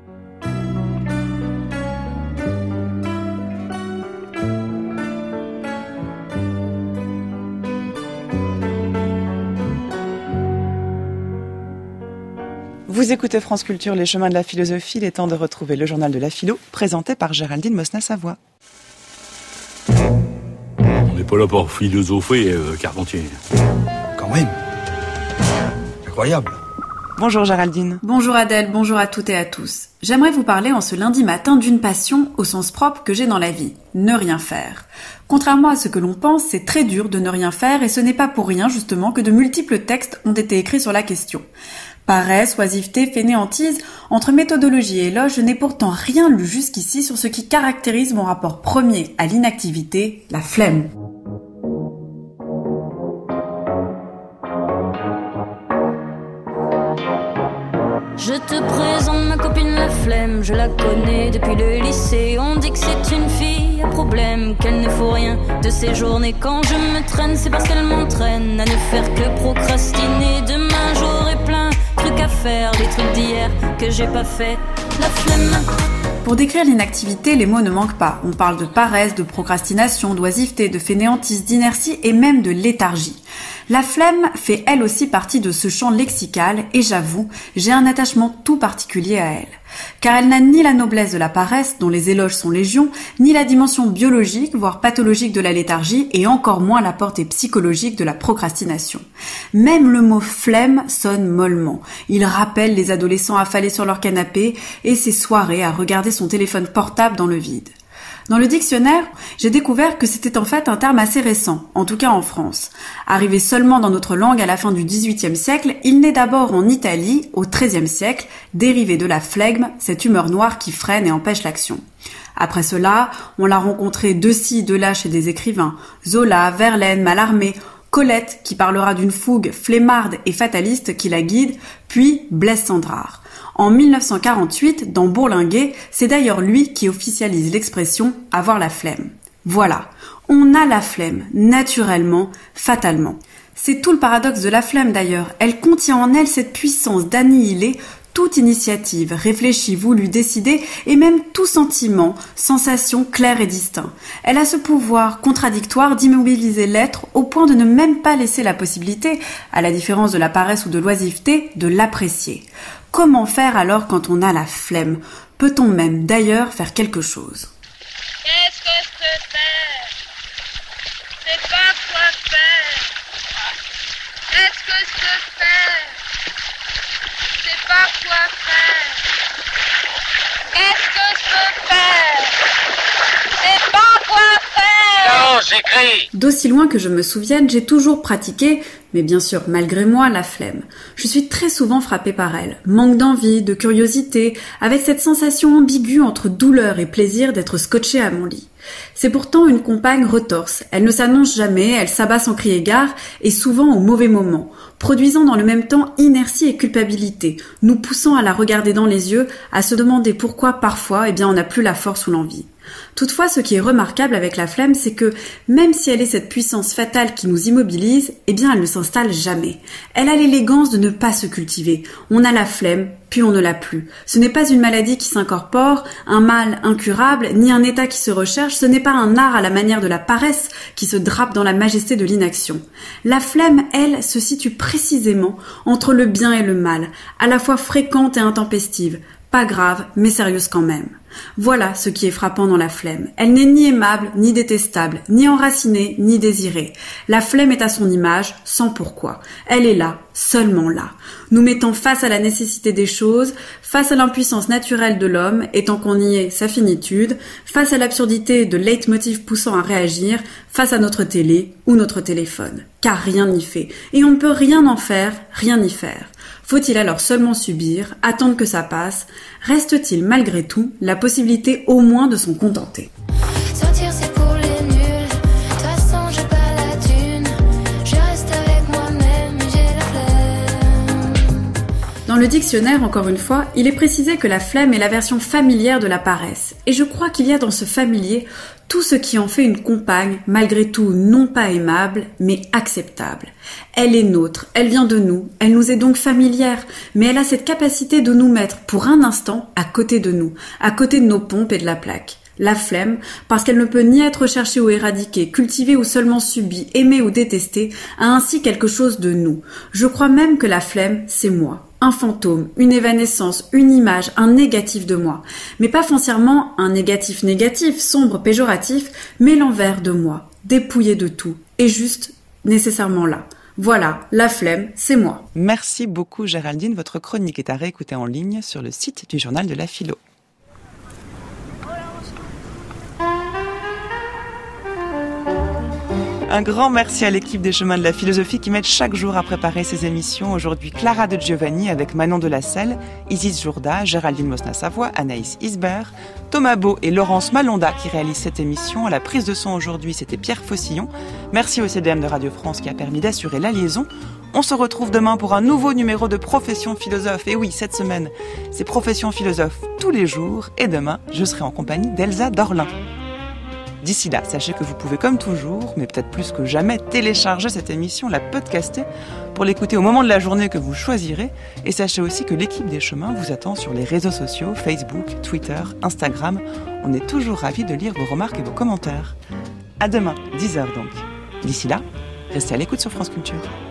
Vous écoutez France Culture, les chemins de la philosophie. Il est temps de retrouver le journal de la philo, présenté par Géraldine Mosna-Savoie. On n'est pas là pour philosopher, euh, Carpentier. Quand même. Incroyable. Bonjour Géraldine. Bonjour Adèle, bonjour à toutes et à tous. J'aimerais vous parler en ce lundi matin d'une passion au sens propre que j'ai dans la vie, ne rien faire. Contrairement à ce que l'on pense, c'est très dur de ne rien faire et ce n'est pas pour rien justement que de multiples textes ont été écrits sur la question. Paresse, oisiveté, fainéantise, entre méthodologie et éloge, je n'ai pourtant rien lu jusqu'ici sur ce qui caractérise mon rapport premier à l'inactivité, la flemme. Je te présente ma copine la flemme, je la connais depuis le lycée. On dit que c'est une fille à problème, qu'elle ne faut rien de ses journées. Quand je me traîne, c'est parce qu'elle m'entraîne à ne faire que procrastiner. Demain j'aurai plein de trucs à faire, des trucs d'hier que j'ai pas fait. La flemme. Pour décrire l'inactivité, les mots ne manquent pas. On parle de paresse, de procrastination, d'oisiveté, de fainéantise, d'inertie et même de léthargie. La flemme fait elle aussi partie de ce champ lexical et j'avoue, j'ai un attachement tout particulier à elle. Car elle n'a ni la noblesse de la paresse, dont les éloges sont légion, ni la dimension biologique, voire pathologique de la léthargie, et encore moins la portée psychologique de la procrastination. Même le mot flemme sonne mollement. Il rappelle les adolescents affalés sur leur canapé et ces soirées à regarder son téléphone portable dans le vide. Dans le dictionnaire, j'ai découvert que c'était en fait un terme assez récent, en tout cas en France. Arrivé seulement dans notre langue à la fin du dix-huitième siècle, il naît d'abord en Italie, au treizième siècle, dérivé de la flegme, cette humeur noire qui freine et empêche l'action. Après cela, on l'a rencontré de-ci, de-là chez des écrivains, Zola, Verlaine, Mallarmé, Colette, qui parlera d'une fougue flemmarde et fataliste qui la guide, puis Blaise Cendrars. En mille neuf cent quarante-huit, dans Bourlinguet, c'est d'ailleurs lui qui officialise l'expression « avoir la flemme ». Voilà, on a la flemme, naturellement, fatalement. C'est tout le paradoxe de la flemme d'ailleurs, elle contient en elle cette puissance d'annihiler Toute initiative, réfléchie, voulue, décidée, et même tout sentiment, sensation claire et distinct. Elle a ce pouvoir contradictoire d'immobiliser l'être au point de ne même pas laisser la possibilité, à la différence de la paresse ou de l'oisiveté, de l'apprécier. Comment faire alors quand on a la flemme ? Peut-on même d'ailleurs faire quelque chose ? Qu'est-ce que je peux faire ? C'est pas quoi faire. Qu'est-ce que je peux faire ? C'est pas quoi faire. Qu'est-ce que je peux faire ? C'est pas quoi faire. Non, j'écris. D'aussi loin que je me souvienne, j'ai toujours pratiqué, mais bien sûr malgré moi, la flemme. Je suis très souvent frappée par elle. Manque d'envie, de curiosité, avec cette sensation ambiguë entre douleur et plaisir d'être scotchée à mon lit. C'est pourtant une compagne retorse. Elle ne s'annonce jamais, elle s'abat sans crier gare, et souvent au mauvais moment, produisant dans le même temps inertie et culpabilité, nous poussant à la regarder dans les yeux, à se demander pourquoi parfois, eh bien, on n'a plus la force ou l'envie. Toutefois, ce qui est remarquable avec la flemme, c'est que, même si elle est cette puissance fatale qui nous immobilise, eh bien, elle ne s'installe jamais. Elle a l'élégance de ne pas se cultiver. On a la flemme, puis on ne l'a plus. Ce n'est pas une maladie qui s'incorpore, un mal incurable, ni un état qui se recherche, ce n'est pas un art à la manière de la paresse qui se drape dans la majesté de l'inaction. La flemme, elle, se situe précisément entre le bien et le mal, à la fois fréquente et intempestive. Pas grave, mais sérieuse quand même. Voilà ce qui est frappant dans la flemme. Elle n'est ni aimable, ni détestable, ni enracinée, ni désirée. La flemme est à son image, sans pourquoi. Elle est là, seulement là, nous mettant face à la nécessité des choses, face à l'impuissance naturelle de l'homme, et tant qu'on y est, sa finitude, face à l'absurdité de leitmotiv poussant à réagir, face à notre télé ou notre téléphone. Car rien n'y fait, et on ne peut rien en faire, rien y faire. Faut-il alors seulement subir, attendre que ça passe ? Reste-t-il malgré tout la possibilité au moins de s'en contenter ? Sortir c'est pour les nuls, de toute façon j'ai pas la thune, je reste avec moi-même et j'ai la flemme. Dans le dictionnaire, encore une fois, il est précisé que la flemme est la version familière de la paresse. Et je crois qu'il y a dans ce familier tout ce qui en fait une compagne, malgré tout non pas aimable, mais acceptable. Elle est nôtre, elle vient de nous, elle nous est donc familière, mais elle a cette capacité de nous mettre pour un instant à côté de nous, à côté de nos pompes et de la plaque. La flemme, parce qu'elle ne peut ni être recherchée ou éradiquée, cultivée ou seulement subie, aimée ou détestée, a ainsi quelque chose de nous. Je crois même que la flemme, c'est moi. Un fantôme, une évanescence, une image, un négatif de moi. Mais pas foncièrement un négatif négatif, sombre, péjoratif, mais l'envers de moi, dépouillé de tout, et juste nécessairement là. Voilà, la flemme, c'est moi. Merci beaucoup Géraldine, votre chronique est à réécouter en ligne sur le site du Journal de la Philo. Un grand merci à l'équipe des Chemins de la Philosophie qui m'aide chaque jour à préparer ces émissions. Aujourd'hui, Clara de Giovanni avec Manon de la Selle, Isis Jourda, Géraldine Mosna-Savoie, Anaïs Isbert, Thomas Beau et Laurence Malonda qui réalisent cette émission. À la prise de son aujourd'hui, c'était Pierre Faucillon. Merci au C D M de Radio France qui a permis d'assurer la liaison. On se retrouve demain pour un nouveau numéro de Profession Philosophe. Et oui, cette semaine, c'est Profession Philosophe tous les jours. Et demain, je serai en compagnie d'Elsa Dorlin. D'ici là, sachez que vous pouvez comme toujours, mais peut-être plus que jamais, télécharger cette émission, la podcaster, pour l'écouter au moment de la journée que vous choisirez. Et sachez aussi que l'équipe des Chemins vous attend sur les réseaux sociaux, Facebook, Twitter, Instagram. On est toujours ravis de lire vos remarques et vos commentaires. À demain, dix heures donc. D'ici là, restez à l'écoute sur France Culture.